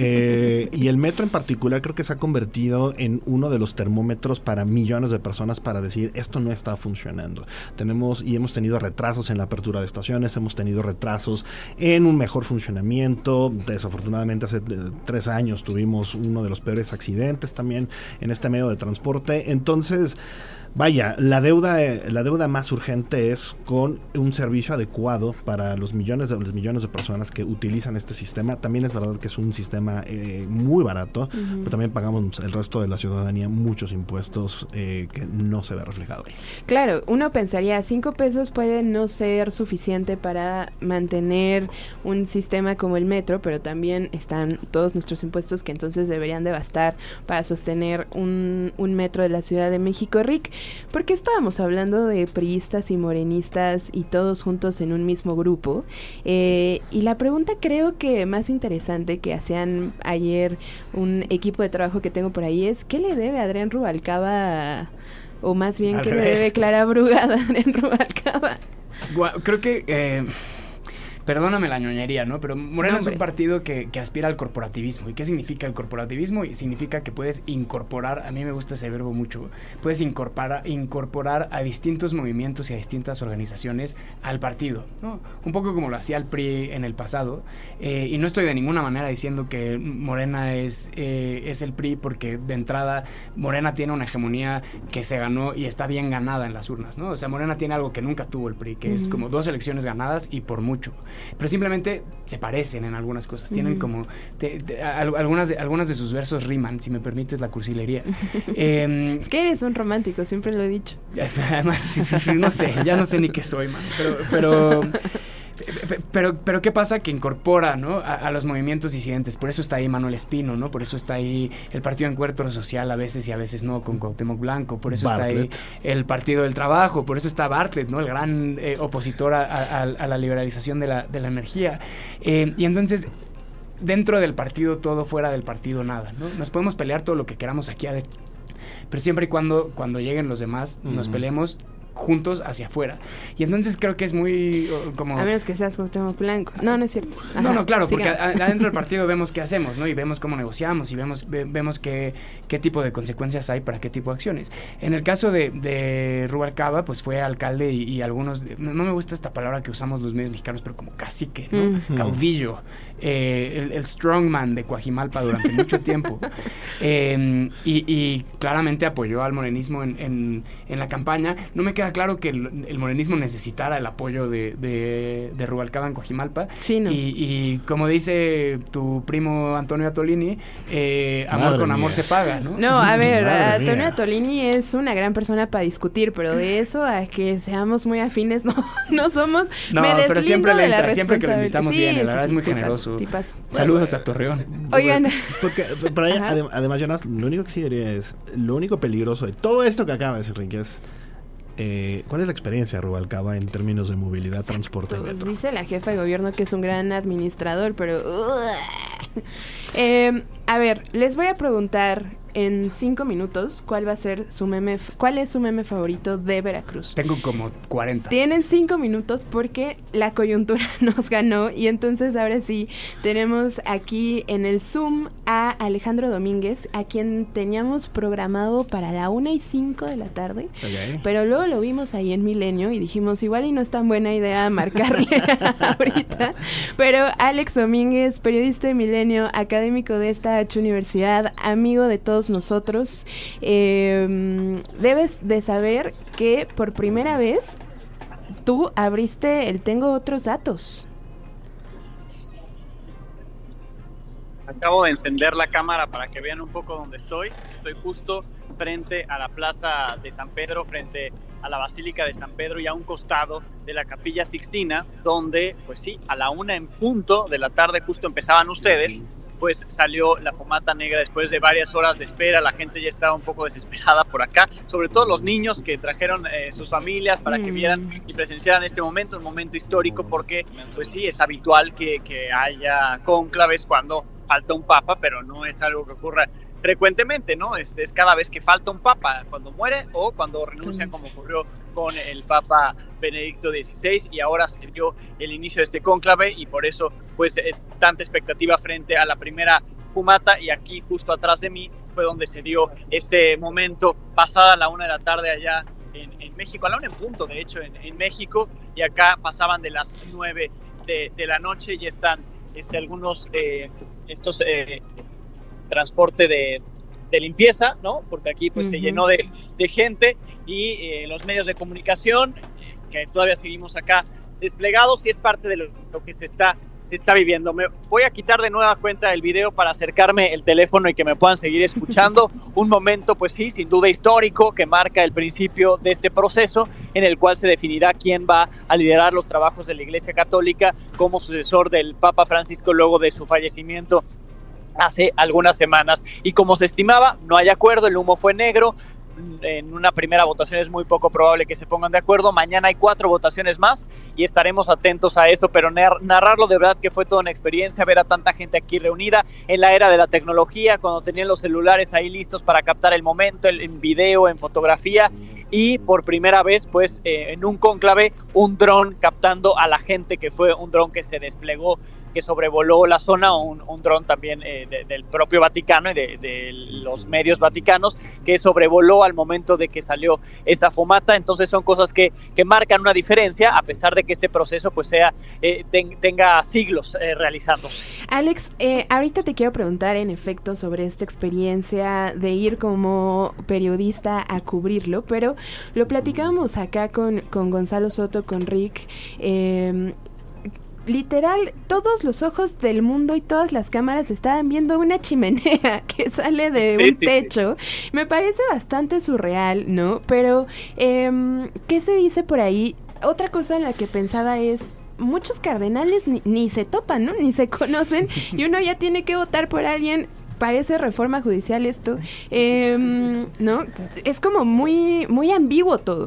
eh, y el metro en particular creo que se ha convertido en uno de los termómetros para millones de personas para decir, esto no está funcionando. Tenemos y hemos tenido retrasos en la apertura de estaciones, hemos tenido retrasos en un mejor funcionamiento, desafortunadamente hace eh, tres años tuvimos uno de los peores accidentes también en este medio de transporte. Entonces, vaya, la deuda eh, la deuda más urgente es con un servicio adecuado para los millones de los millones de personas que utilizan este sistema. También es verdad que es un sistema eh, muy barato, uh-huh. pero también pagamos el resto de la ciudadanía muchos impuestos eh, que no se ve reflejado ahí. Claro, uno pensaría, cinco pesos puede no ser suficiente para mantener un sistema como el metro, pero también están todos nuestros impuestos que entonces deberían de bastar para sostener un, un metro de la Ciudad de México. Rick, ¿por qué estábamos hablando de priistas y morenistas y todos juntos en un mismo grupo? Eh, y la pregunta creo que más interesante que hacían ayer un equipo de trabajo que tengo por ahí es, ¿qué le debe Adrián Rubalcaba, o más bien, Al qué revés. le debe Clara Brugada a Adrián Rubalcaba? Gua- creo que... Eh... Perdóname la ñoñería, ¿no? Pero Morena no, es un partido que, que aspira al corporativismo. ¿Y qué significa el corporativismo? Y significa que puedes incorporar, a mí me gusta ese verbo mucho, puedes incorporar, incorporar a distintos movimientos y a distintas organizaciones al partido, ¿no? Un poco como lo hacía el P R I en el pasado. Eh, y no estoy de ninguna manera diciendo que Morena es, eh, es el P R I, porque de entrada Morena tiene una hegemonía que se ganó y está bien ganada en las urnas, ¿no? O sea, Morena tiene algo que nunca tuvo el P R I, que uh-huh. es como dos elecciones ganadas y por mucho. Pero simplemente se parecen en algunas cosas, tienen uh-huh. como te, te, a, algunas, de, algunas de sus versos riman, si me permites la cursilería. eh, es que eres un romántico, siempre lo he dicho. Además, no sé, ya no sé ni qué soy, man, pero... pero Pero, pero ¿qué pasa? Que incorpora, ¿no? a, a los movimientos disidentes. Por eso está ahí Manuel Espino, ¿no? Por eso está ahí el Partido Encuentro Social a veces y a veces no, con Cuauhtémoc Blanco. Por eso Bartlett. Está ahí el Partido del Trabajo. Por eso está Bartlett, ¿no? El gran eh, opositor a, a, a la liberalización de la, de la energía. Eh, y entonces, dentro del partido todo, fuera del partido nada, ¿no? Nos podemos pelear todo lo que queramos aquí adentro, pero siempre y cuando, cuando lleguen los demás, uh-huh. nos peleemos juntos hacia afuera. Y entonces creo que es muy uh, como... A menos que seas Cuauhtémoc Blanco. No, no es cierto. Ajá, no, no, claro, porque a, adentro del partido vemos qué hacemos, ¿no? Y vemos cómo negociamos y vemos ve, vemos qué, qué tipo de consecuencias hay para qué tipo de acciones. En el caso de, de Rubalcaba, pues fue alcalde y, y algunos... De, no, no me gusta esta palabra que usamos los medios mexicanos, pero como cacique, ¿no? Mm. Caudillo. Eh, el, el strongman de Coajimalpa durante mucho tiempo. Eh, y, y claramente apoyó al morenismo en, en, en la campaña. No me queda claro que el, el morenismo necesitara el apoyo de, de, de Rubalcaba en Coajimalpa. Sí, no. y, y como dice tu primo Antonio Atolini, eh, amor Madre con mía. amor se paga, ¿no? No, a ver, Madre Antonio mía. Atolini es una gran persona para discutir, pero de eso a que seamos muy afines, no, no somos. No, me pero siempre le entra, siempre que lo invitamos sí, bien, la sí, verdad sí, es muy tipazo, generoso. Tipazo. Saludos a Torreón. Oigan. Porque, pero ahí, adem, además, Jonas, lo único que sí diría es, lo único peligroso de todo esto que acaba de decir Ricky es, eh, ¿cuál es la experiencia de Rubalcaba en términos de movilidad, Exacto. transporte y metro? Dice la jefa de gobierno que es un gran administrador, pero... Uh, eh, a ver, les voy a preguntar en cinco minutos cuál va a ser su meme, cuál es su meme favorito de Veracruz. Tengo como cuarenta. Tienen cinco minutos porque la coyuntura nos ganó y entonces ahora sí tenemos aquí en el Zoom a Alejandro Domínguez, a quien teníamos programado para la una y cinco de la tarde, okay. pero luego lo vimos ahí en Milenio y dijimos igual y no es tan buena idea marcarle ahorita, pero Alex Domínguez, periodista de Milenio, académico de esta H universidad, amigo de todos nosotros, eh, debes de saber que por primera vez tú abriste el Tengo Otros Datos. Acabo de encender la cámara para que vean un poco dónde estoy. Estoy justo frente a la plaza de San Pedro, frente a la Basílica de San Pedro y a un costado de la Capilla Sixtina, donde, pues sí, a la una en punto de la tarde justo empezaban ustedes, pues salió la Fumata Negra después de varias horas de espera. La gente ya estaba un poco desesperada por acá, sobre todo los niños que trajeron eh, sus familias para que vieran y presenciaran este momento, un momento histórico, porque pues sí, es habitual que, que haya cónclaves cuando falta un papa, pero no es algo que ocurra frecuentemente, ¿no? Es, es cada vez que falta un papa, cuando muere o cuando renuncia, como ocurrió con el papa Benedicto dieciséis, y ahora se dio el inicio de este cónclave y por eso pues eh, tanta expectativa frente a la primera fumata. Y aquí justo atrás de mí fue donde se dio este momento, pasada la una de la tarde allá en, en México, a la una en punto de hecho en, en México, y acá pasaban de las nueve de, de la noche y están este, algunos eh, estos eh, transporte de, de limpieza, ¿no? Porque aquí pues uh-huh. se llenó de, de gente y eh, los medios de comunicación, eh, que todavía seguimos acá desplegados, y es parte de lo, lo que se está, se está viviendo. Me voy a quitar de nueva cuenta el video para acercarme el teléfono y que me puedan seguir escuchando. Un momento, pues sí, sin duda histórico, que marca el principio de este proceso, en el cual se definirá quién va a liderar los trabajos de la Iglesia Católica como sucesor del Papa Francisco luego de su fallecimiento hace algunas semanas. Y como se estimaba, no hay acuerdo, el humo fue negro. En una primera votación es muy poco probable que se pongan de acuerdo. Mañana hay cuatro votaciones más y estaremos atentos a esto, pero narrarlo de verdad que fue toda una experiencia, ver a tanta gente aquí reunida en la era de la tecnología, cuando tenían los celulares ahí listos para captar el momento, en video, en fotografía, y por primera vez pues eh, en un cónclave un dron captando a la gente, que fue un dron que se desplegó, que sobrevoló la zona, un, un dron también eh, de, del propio Vaticano y de, de los medios vaticanos, que sobrevoló al momento de que salió esta fumata. Entonces son cosas que, que marcan una diferencia, a pesar de que este proceso pues sea eh, ten, tenga siglos eh, realizándose. Alex, eh, ahorita te quiero preguntar en efecto sobre esta experiencia de ir como periodista a cubrirlo, pero lo platicábamos acá con, con Gonzalo Soto, con Rick, eh, literal, todos los ojos del mundo y todas las cámaras estaban viendo una chimenea que sale de sí, un sí, techo. Sí. Me parece bastante surreal, ¿no? Pero, eh, ¿qué se dice por ahí? Otra cosa en la que pensaba es, muchos cardenales ni, ni se topan, ¿no? Ni se conocen y uno ya tiene que votar por alguien. Parece reforma judicial esto, eh, ¿no? Es como muy, muy ambiguo todo.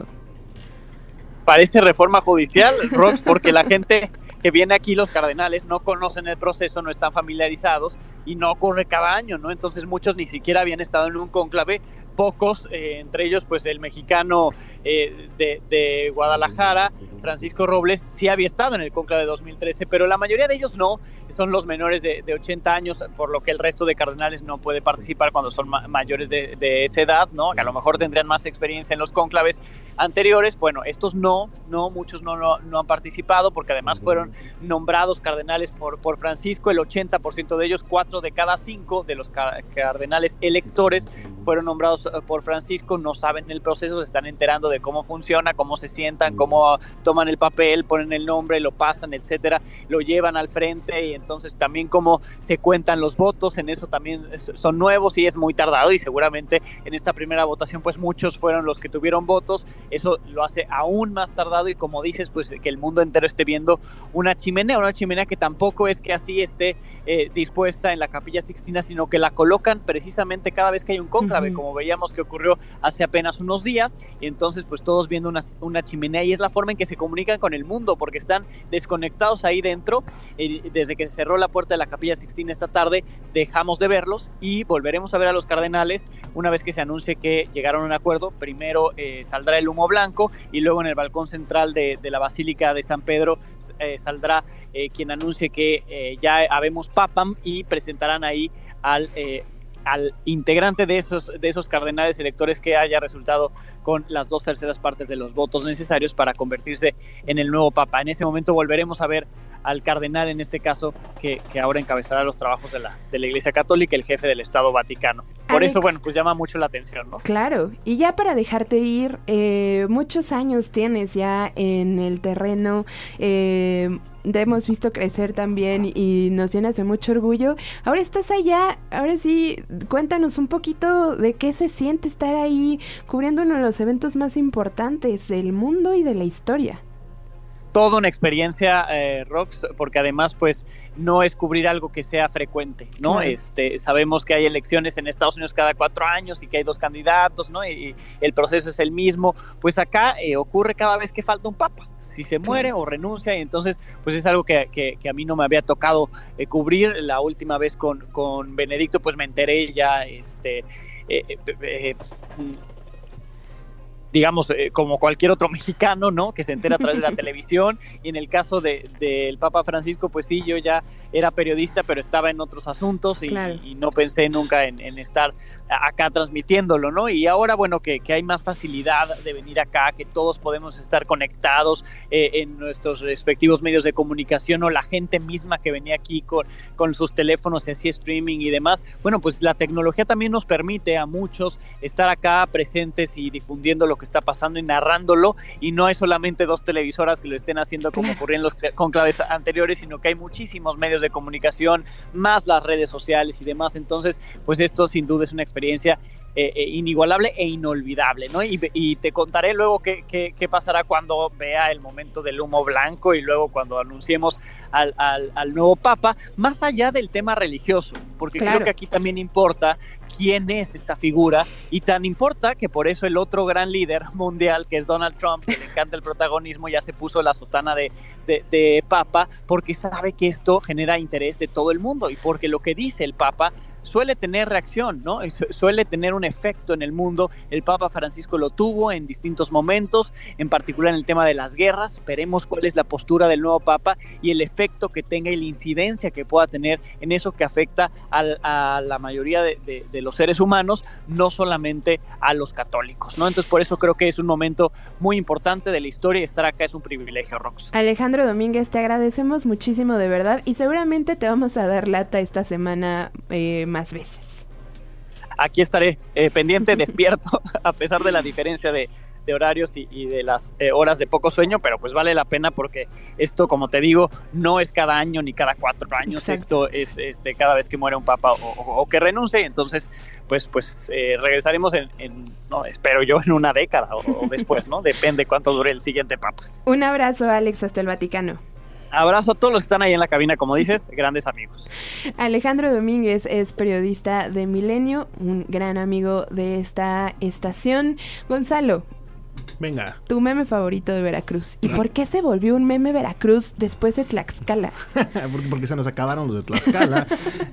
Parece reforma judicial, Rox, porque la gente que viene aquí, los cardenales, no conocen el proceso, no están familiarizados y no ocurre cada año, ¿no? Entonces muchos ni siquiera habían estado en un cónclave, pocos, eh, entre ellos pues el mexicano eh, de, de Guadalajara, Francisco Robles, sí había estado en el cónclave de dos mil trece, pero la mayoría de ellos no, son los menores de, de ochenta años, por lo que el resto de cardenales no puede participar cuando son ma- mayores de, de esa edad, ¿no? Que a lo mejor tendrían más experiencia en los cónclaves anteriores. Bueno, estos no, no, muchos no, no, no han participado, porque además fueron nombrados cardenales por, por Francisco, el ochenta por ciento de ellos, cuatro de cada cinco de los cardenales electores fueron nombrados por Francisco, no saben el proceso, se están enterando de cómo funciona, cómo se sientan, cómo toman el papel, ponen el nombre, lo pasan, etcétera, lo llevan al frente, y entonces también cómo se cuentan los votos, en eso también son nuevos y es muy tardado, y seguramente en esta primera votación pues muchos fueron los que tuvieron votos, eso lo hace aún más tardado, y como dices, pues que el mundo entero esté viendo una chimenea, una chimenea que tampoco es que así esté eh, dispuesta en la Capilla Sixtina, sino que la colocan precisamente cada vez que hay un cónclave, uh-huh. como veíamos que ocurrió hace apenas unos días, y entonces pues todos viendo una, una chimenea, y es la forma en que se comunican con el mundo, porque están desconectados ahí dentro. Eh, desde que se cerró la puerta de la Capilla Sixtina esta tarde, dejamos de verlos, y volveremos a ver a los cardenales una vez que se anuncie que llegaron a un acuerdo. Primero eh, saldrá el humo blanco, y luego en el balcón central de, de la Basílica de San Pedro eh, saldrá eh, quien anuncie que eh, ya habemos papam, y presentarán ahí al eh, al integrante de esos, de esos cardenales electores que haya resultado con las dos terceras partes de los votos necesarios para convertirse en el nuevo papa. En ese momento volveremos a ver al cardenal, en este caso, que, que ahora encabezará los trabajos de la, de la Iglesia Católica, el jefe del Estado Vaticano. Por Alex, eso, bueno, pues llama mucho la atención, ¿no? Claro, y ya para dejarte ir, eh, muchos años tienes ya en el terreno, eh, te hemos visto crecer también y nos llenas de mucho orgullo. Ahora estás allá, ahora sí, cuéntanos un poquito de qué se siente estar ahí cubriendo uno de los eventos más importantes del mundo y de la historia. Toda una experiencia, eh, Rox, porque además pues no es cubrir algo que sea frecuente, ¿no? Claro. Este, sabemos que hay elecciones en Estados Unidos cada cuatro años y que hay dos candidatos, ¿no? Y, y el proceso es el mismo. Pues acá eh, ocurre cada vez que falta un papa, si se muere claro. o renuncia, y entonces pues es algo que, que, que a mí no me había tocado eh, cubrir. La última vez con, con Benedicto pues me enteré ya, este... Eh, eh, eh, digamos, eh, como cualquier otro mexicano, ¿no? Que se entera a través de la televisión, y en el caso de del Papa Francisco, pues sí, yo ya era periodista, pero estaba en otros asuntos y, claro. y no pensé nunca en, en estar acá transmitiéndolo, ¿no? Y ahora, bueno, que, que hay más facilidad de venir acá, que todos podemos estar conectados eh, en nuestros respectivos medios de comunicación, o la gente misma que venía aquí con, con sus teléfonos, así streaming y demás, bueno, pues la tecnología también nos permite a muchos estar acá presentes y difundiendo lo que está pasando y narrándolo, y no hay solamente dos televisoras que lo estén haciendo como ocurrió en los conclaves anteriores, sino que hay muchísimos medios de comunicación, más las redes sociales y demás. Entonces, pues esto sin duda es una experiencia eh, eh, inigualable e inolvidable, ¿no? Y, y te contaré luego qué, qué, qué pasará cuando vea el momento del humo blanco y luego cuando anunciemos al, al, al nuevo Papa, más allá del tema religioso, porque claro. creo que aquí también importa quién es esta figura, y tan importa que por eso el otro gran líder mundial, que es Donald Trump, que le encanta el protagonismo, ya se puso la sotana de, de, de Papa, porque sabe que esto genera interés de todo el mundo, y porque lo que dice el Papa suele tener reacción, ¿no? Suele tener un efecto en el mundo. El Papa Francisco lo tuvo en distintos momentos, en particular en el tema de las guerras. Veremos cuál es la postura del nuevo Papa y el efecto que tenga y la incidencia que pueda tener en eso que afecta a, a la mayoría de, de, de los seres humanos, no solamente a los católicos, ¿no? Entonces, por eso creo que es un momento muy importante de la historia, y estar acá es un privilegio, Rox. Alejandro Domínguez, te agradecemos muchísimo, de verdad, y seguramente te vamos a dar lata esta semana eh, más veces. Aquí estaré eh, pendiente, despierto, a pesar de la diferencia de, de horarios y, y de las eh, horas de poco sueño, pero pues vale la pena, porque esto, como te digo, no es cada año ni cada cuatro años. Exacto. Esto es este, cada vez que muere un papa o, o, o que renuncie. Entonces pues pues eh, regresaremos en, en no espero yo en una década o, o después, ¿no? Depende cuánto dure el siguiente papa. Un abrazo, Alex, hasta el Vaticano. Abrazo a todos los que están ahí en la cabina, como dices, grandes amigos. Alejandro Domínguez es periodista de Milenio, un gran amigo de esta estación. Gonzalo, venga, tu meme favorito de Veracruz. ¿Y por qué se volvió un meme Veracruz después de Tlaxcala? porque, porque se nos acabaron los de Tlaxcala.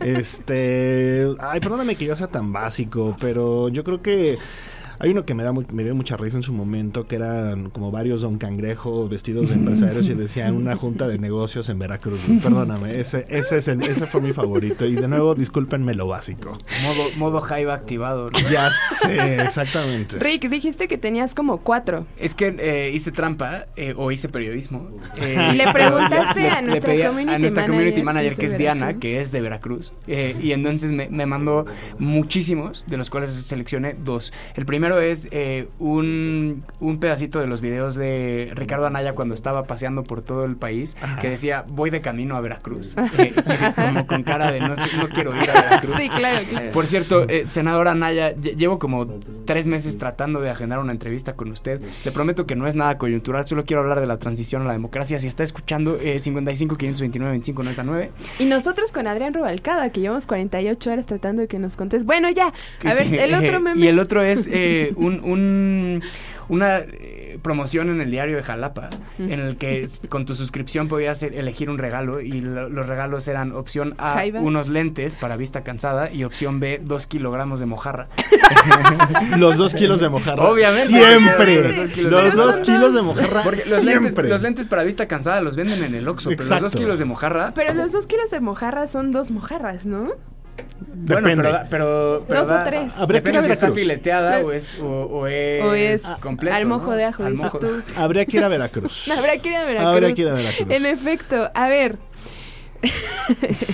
este, ay, perdóname que yo sea tan básico, pero yo creo que hay uno que me da muy, me dio mucha risa en su momento, que eran como varios Don Cangrejo vestidos de empresarios y decían una junta de negocios en Veracruz. Perdóname, ese ese es el, ese fue mi favorito. Y de nuevo, discúlpenme lo básico. Modo, modo Jaiba activado. Ya sé, exactamente. Rick, dijiste que tenías como cuatro. Es que eh, hice trampa, eh, o hice periodismo. Eh, y le preguntaste le, a, le, nuestra le community a nuestra community manager, manager, que es Diana, que es de Veracruz. Eh, y entonces me, me mandó muchísimos, de los cuales seleccioné dos. El primero es eh, un, un pedacito de los videos de Ricardo Anaya cuando estaba paseando por todo el país. Ajá. Que decía, voy de camino a Veracruz. Eh, como con cara de no, no quiero ir a Veracruz. Sí, claro, claro. Por cierto, eh, senadora Anaya, llevo como tres meses tratando de agendar una entrevista con usted. Le prometo que no es nada coyuntural, solo quiero hablar de la transición a la democracia. Si está escuchando, eh, cincuenta y cinco, quinientos veintinueve, veinticinco noventa y nueve. Y nosotros con Adrián Rubalcaba, que llevamos cuarenta y ocho horas tratando de que nos contes. Bueno, ya, a sí, ver, el otro eh, meme. Y el otro es eh, un, un una eh, promoción en el diario de Jalapa, uh-huh. en el que con tu suscripción podías elegir un regalo, y lo, los regalos eran opción A, Jaiba. Unos lentes para vista cansada, y opción B, dos kilogramos de mojarra. Los dos kilos de mojarra. Obviamente. Siempre. Los dos kilos, los dos kilos de mojarra. Porque los lentes, los lentes para vista cansada los venden en el Oxxo, pero los dos kilos de mojarra. Pero los dos kilos de mojarra son dos mojarras, ¿no? Bueno, depende. pero, pero, pero dos da, o tres. Depende si está fileteada o es, o, o es, o es completo, al mojo ¿no? de ajo, dices tú. Habría que ir a Veracruz. Habría que ir a Veracruz. Habría que ir a Veracruz. En efecto, a ver.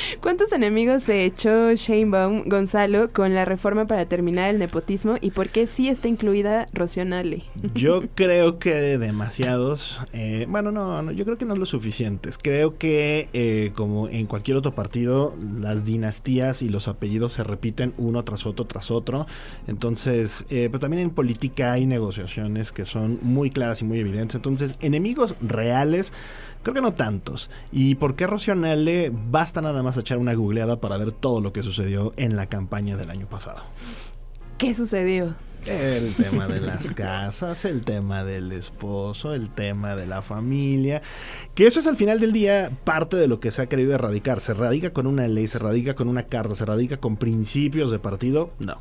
¿Cuántos enemigos se echó Sheinbaum, Gonzalo, con la reforma para terminar el nepotismo y por qué sí está incluida Rocío Nale? Yo creo que demasiados. Eh, bueno, no, no, yo creo que no lo suficientes. Creo que eh, como en cualquier otro partido, las dinastías y los apellidos se repiten uno tras otro tras otro. Entonces, eh, pero también en política hay negociaciones que son muy claras y muy evidentes. Entonces, enemigos reales, creo que no tantos. ¿Y por qué Rocío Nale? Basta nada más echar una googleada para ver todo lo que sucedió en la campaña del año pasado. ¿Qué sucedió? El tema de las casas, el tema del esposo, el tema de la familia, que eso es al final del día parte de lo que se ha querido erradicar. ¿Se radica con una ley, se radica con una carta, se radica con principios de partido? No.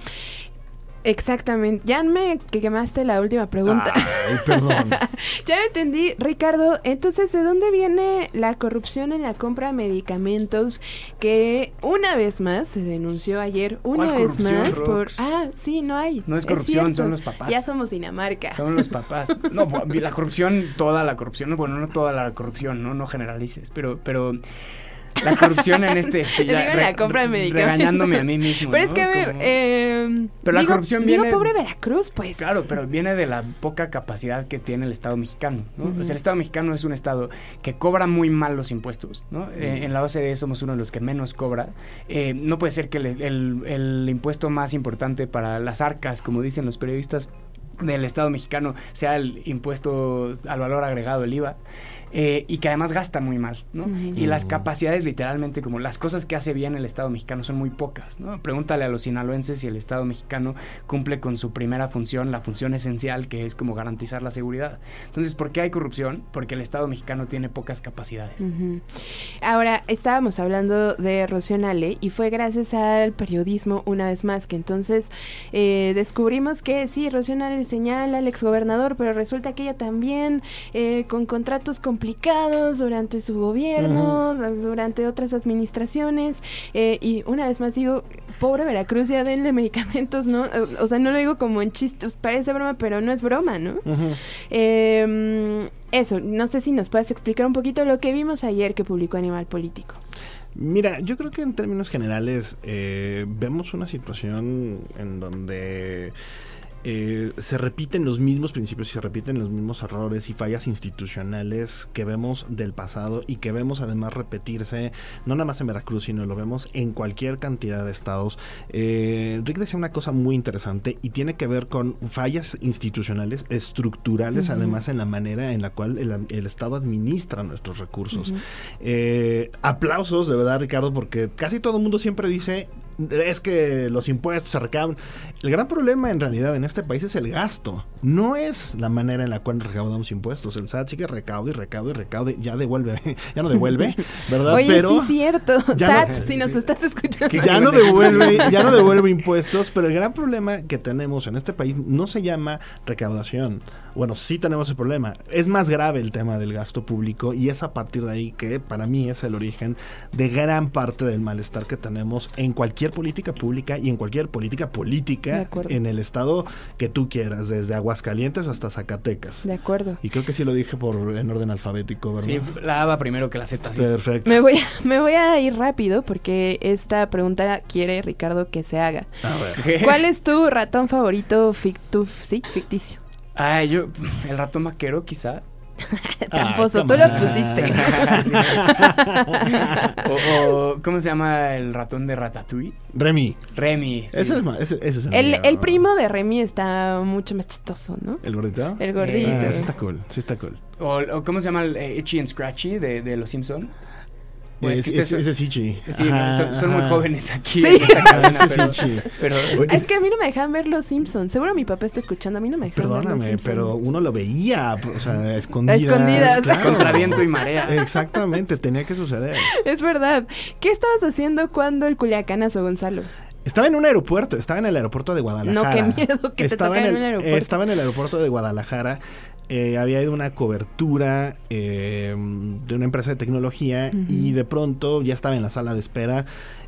Exactamente. Ya me quemaste la última pregunta. Ay, perdón. Ya lo entendí, Ricardo. Entonces, ¿de dónde viene la corrupción en la compra de medicamentos que una vez más se denunció ayer, una vez más por... Ah, sí, no hay. No es corrupción, es son los papás. Ya somos Dinamarca. Son los papás. No, la corrupción, toda la corrupción, bueno, no toda la corrupción, no, no generalices, pero... pero la corrupción en este... Sí, ya, digo, la compra de medicamentos. Regañándome a mí mismo, Pero ¿no? es que, a ver, Como... eh, pero la digo, corrupción digo, viene... pobre Veracruz, pues. Claro, pero viene de la poca capacidad que tiene el Estado mexicano, ¿no? Uh-huh. O sea, el Estado mexicano es un Estado que cobra muy mal los impuestos, ¿no? Uh-huh. Eh, en la O C D E somos uno de los que menos cobra. Eh, no puede ser que el, el, el impuesto más importante para las arcas, como dicen los periodistas del Estado mexicano, sea el impuesto al valor agregado, el I V A. Eh, y que además gasta muy mal, ¿no? Uh-huh. Y las capacidades, literalmente, como las cosas que hace bien el Estado mexicano son muy pocas, ¿no? Pregúntale a los sinaloenses si el Estado mexicano cumple con su primera función, la función esencial, que es como garantizar la seguridad. Entonces, ¿por qué hay corrupción? Porque el Estado mexicano tiene pocas capacidades. Uh-huh. Ahora, estábamos hablando de Rocío Nale y fue gracias al periodismo, una vez más, que entonces eh, descubrimos que sí, Rocío Nale señala al exgobernador, pero resulta que ella también, eh, con contratos con complicados durante su gobierno, uh-huh. durante otras administraciones, eh, y una vez más digo, pobre Veracruz, ya denle medicamentos, ¿no? O, o sea, no lo digo como en chistes, parece broma, pero no es broma, ¿no? Uh-huh. Eh, eso, no sé si nos puedes explicar un poquito lo que vimos ayer que publicó Animal Político. Mira, yo creo que en términos generales eh, vemos una situación en donde... Eh, se repiten los mismos principios y se repiten los mismos errores y fallas institucionales que vemos del pasado y que vemos además repetirse no nada más en Veracruz, sino lo vemos en cualquier cantidad de estados. eh, Rick decía una cosa muy interesante y tiene que ver con fallas institucionales estructurales, uh-huh. además en la manera en la cual el, el Estado administra nuestros recursos. uh-huh. eh, aplausos de verdad, Ricardo, porque casi todo el mundo siempre dice es que los impuestos se recaudan. El gran problema en realidad en este país es el gasto, no es la manera en la cual recaudamos impuestos. El S A T sigue recauda y recauda y recauda, ya devuelve, ya no devuelve, ¿verdad? Oye, pero sí, cierto, S A T, no, si nos estás escuchando. Ya no devuelve, ya no devuelve impuestos, pero el gran problema que tenemos en este país no se llama recaudación. Bueno, sí tenemos el problema. Es más grave el tema del gasto público y es a partir de ahí que para mí es el origen de gran parte del malestar que tenemos en cualquier política pública y en cualquier política política en el estado que tú quieras, desde Aguascalientes hasta Zacatecas. De acuerdo. Y creo que sí lo dije por en orden alfabético, ¿verdad? Sí, la A va primero que la Z. Sí. Perfecto. Me voy, a, me voy a ir rápido porque esta pregunta quiere Ricardo que se haga. A ver. ¿Cuál es tu ratón favorito fictu, sí, ficticio? Ah, yo, el ratón vaquero, quizá. Tramposo, ah, tú lo pusiste. o, o, ¿cómo se llama el ratón de Ratatouille? Remy. Remy, sí. Ese es, ese, ese es el, el, el primo de Remy está mucho más chistoso, ¿no? ¿El gordito? El gordito. Ah, sí está cool, sí está cool. O, o ¿cómo se llama el eh, Itchy and Scratchy de, de Los Simpson? Pues es, que es, son, ese es Ichi. Sí, ajá, son, son muy jóvenes aquí. Sí. En esta cadena, pero, pero, es que a mí no me dejan ver Los Simpsons. Seguro mi papá está escuchando. A mí no me dejan Perdóname, ver Los Simpsons. Pero uno lo veía, o sea, escondidas. Escondidas. Claro. Contra viento y marea. Exactamente, tenía que suceder. Es verdad. ¿Qué estabas haciendo cuando el Culiacanazo, Gonzalo? Estaba en un aeropuerto, estaba en el aeropuerto de Guadalajara. No, qué miedo que estaba te tocara en el, en un aeropuerto. Eh, estaba en el aeropuerto de Guadalajara. Eh, había ido una cobertura eh, de una empresa de tecnología uh-huh. y de pronto ya estaba en la sala de espera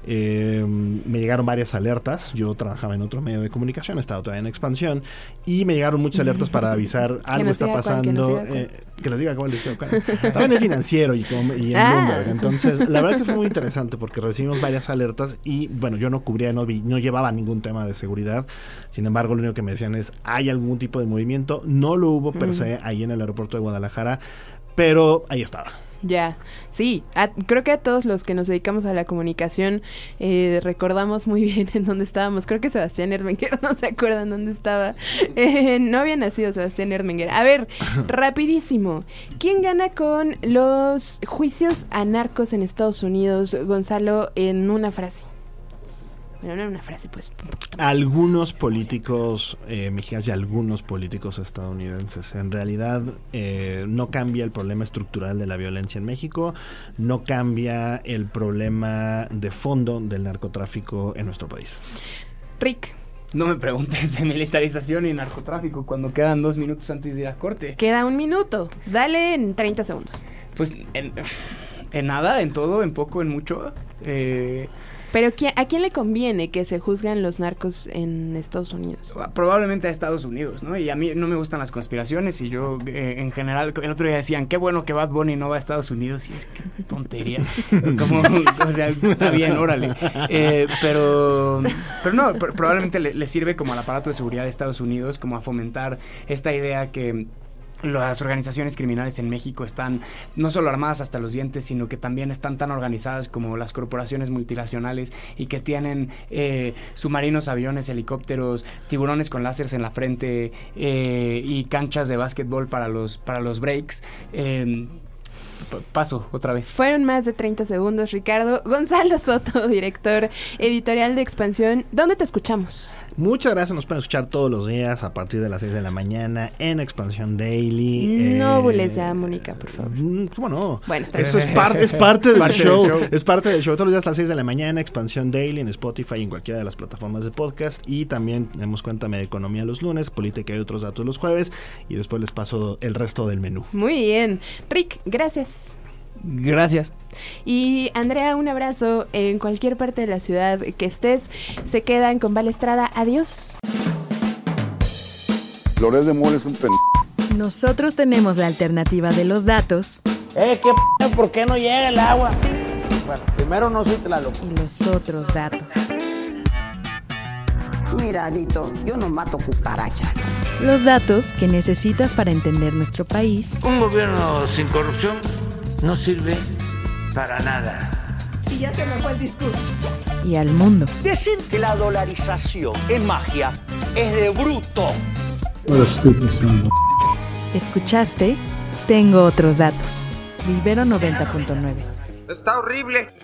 eh, me llegaron varias alertas. Yo trabajaba en otro medio de comunicación, estaba todavía en expansión, y me llegaron muchas alertas para avisar algo está pasando. Cuál, que, eh, que les diga cuál les diga cuál. Estaba en el Financiero y, como, y en ah. Bloomberg. Entonces, la verdad que fue muy interesante porque recibimos varias alertas y, bueno, yo no cubría, no, vi, no llevaba ningún tema de seguridad. Sin embargo, lo único que me decían es, ¿hay algún tipo de movimiento? No lo hubo per se ahí en el aeropuerto de Guadalajara, pero ahí estaba. Ya, sí, a, creo que a todos los que nos dedicamos a la comunicación eh, recordamos muy bien en dónde estábamos. Creo que Sebastián Ermenguer no se acuerdan dónde estaba. Eh, no había nacido Sebastián Ermenguer. A ver, rapidísimo. ¿Quién gana con los juicios a narcos en Estados Unidos, Gonzalo, en una frase? Bueno, no en una frase, pues. Un poquito más. Algunos políticos eh, mexicanos y algunos políticos estadounidenses. En realidad, eh, no cambia el problema estructural de la violencia en México, no cambia el problema de fondo del narcotráfico en nuestro país. Rick. No me preguntes de militarización y narcotráfico cuando quedan dos minutos antes de ir a corte. Queda un minuto. Dale en treinta segundos. Pues en, en nada, en todo, en poco, en mucho. Eh... Pero ¿a quién le conviene que se juzgan los narcos en Estados Unidos? Probablemente a Estados Unidos, ¿no? Y a mí no me gustan las conspiraciones y yo, eh, en general, el otro día decían, qué bueno que Bad Bunny no va a Estados Unidos. Y es que tontería. Como, o sea, está bien, órale. Eh, pero, pero no, pr- probablemente le, le sirve como al aparato de seguridad de Estados Unidos, como a fomentar esta idea que las organizaciones criminales en México están no solo armadas hasta los dientes, sino que también están tan organizadas como las corporaciones multinacionales y que tienen eh, submarinos, aviones, helicópteros, tiburones con láseres en la frente eh, y canchas de básquetbol para los, para los breaks. Eh, Paso otra vez. Fueron más de treinta segundos, Ricardo. Gonzalo Soto, director editorial de Expansión. ¿Dónde te escuchamos? Muchas gracias, nos pueden escuchar todos los días a partir de las seis de la mañana en Expansión Daily. No eh, bules ya, Mónica, por favor. ¿Cómo no? Bueno, está Eso bien. es, par- es parte, del, parte show, del show. Es parte del show. Todos los días a las seis de la mañana, Expansión Daily en Spotify y en cualquiera de las plataformas de podcast. Y también tenemos Cuéntame de Economía los lunes, Política y otros datos los jueves. Y después les paso el resto del menú. Muy bien. Rick, gracias. Gracias. Y Andrea, un abrazo en cualquier parte de la ciudad que estés. Se quedan con Val Estrada. Adiós. Loret de Mola es un pen... Nosotros tenemos la alternativa de los datos. Eh, ¿qué p***? ¿Por qué no llega el agua? Bueno, primero no soy Tlaloc. Y los otros datos. Mira, Alito, yo no mato cucarachas. Los datos que necesitas para entender nuestro país. Un gobierno sin corrupción no sirve para nada. Y ya se me fue el discurso. Y al mundo. Decir que la dolarización es magia es de bruto. What a stupid son. ¿Escuchaste? Tengo otros datos. Ibero noventa punto nueve. Está horrible.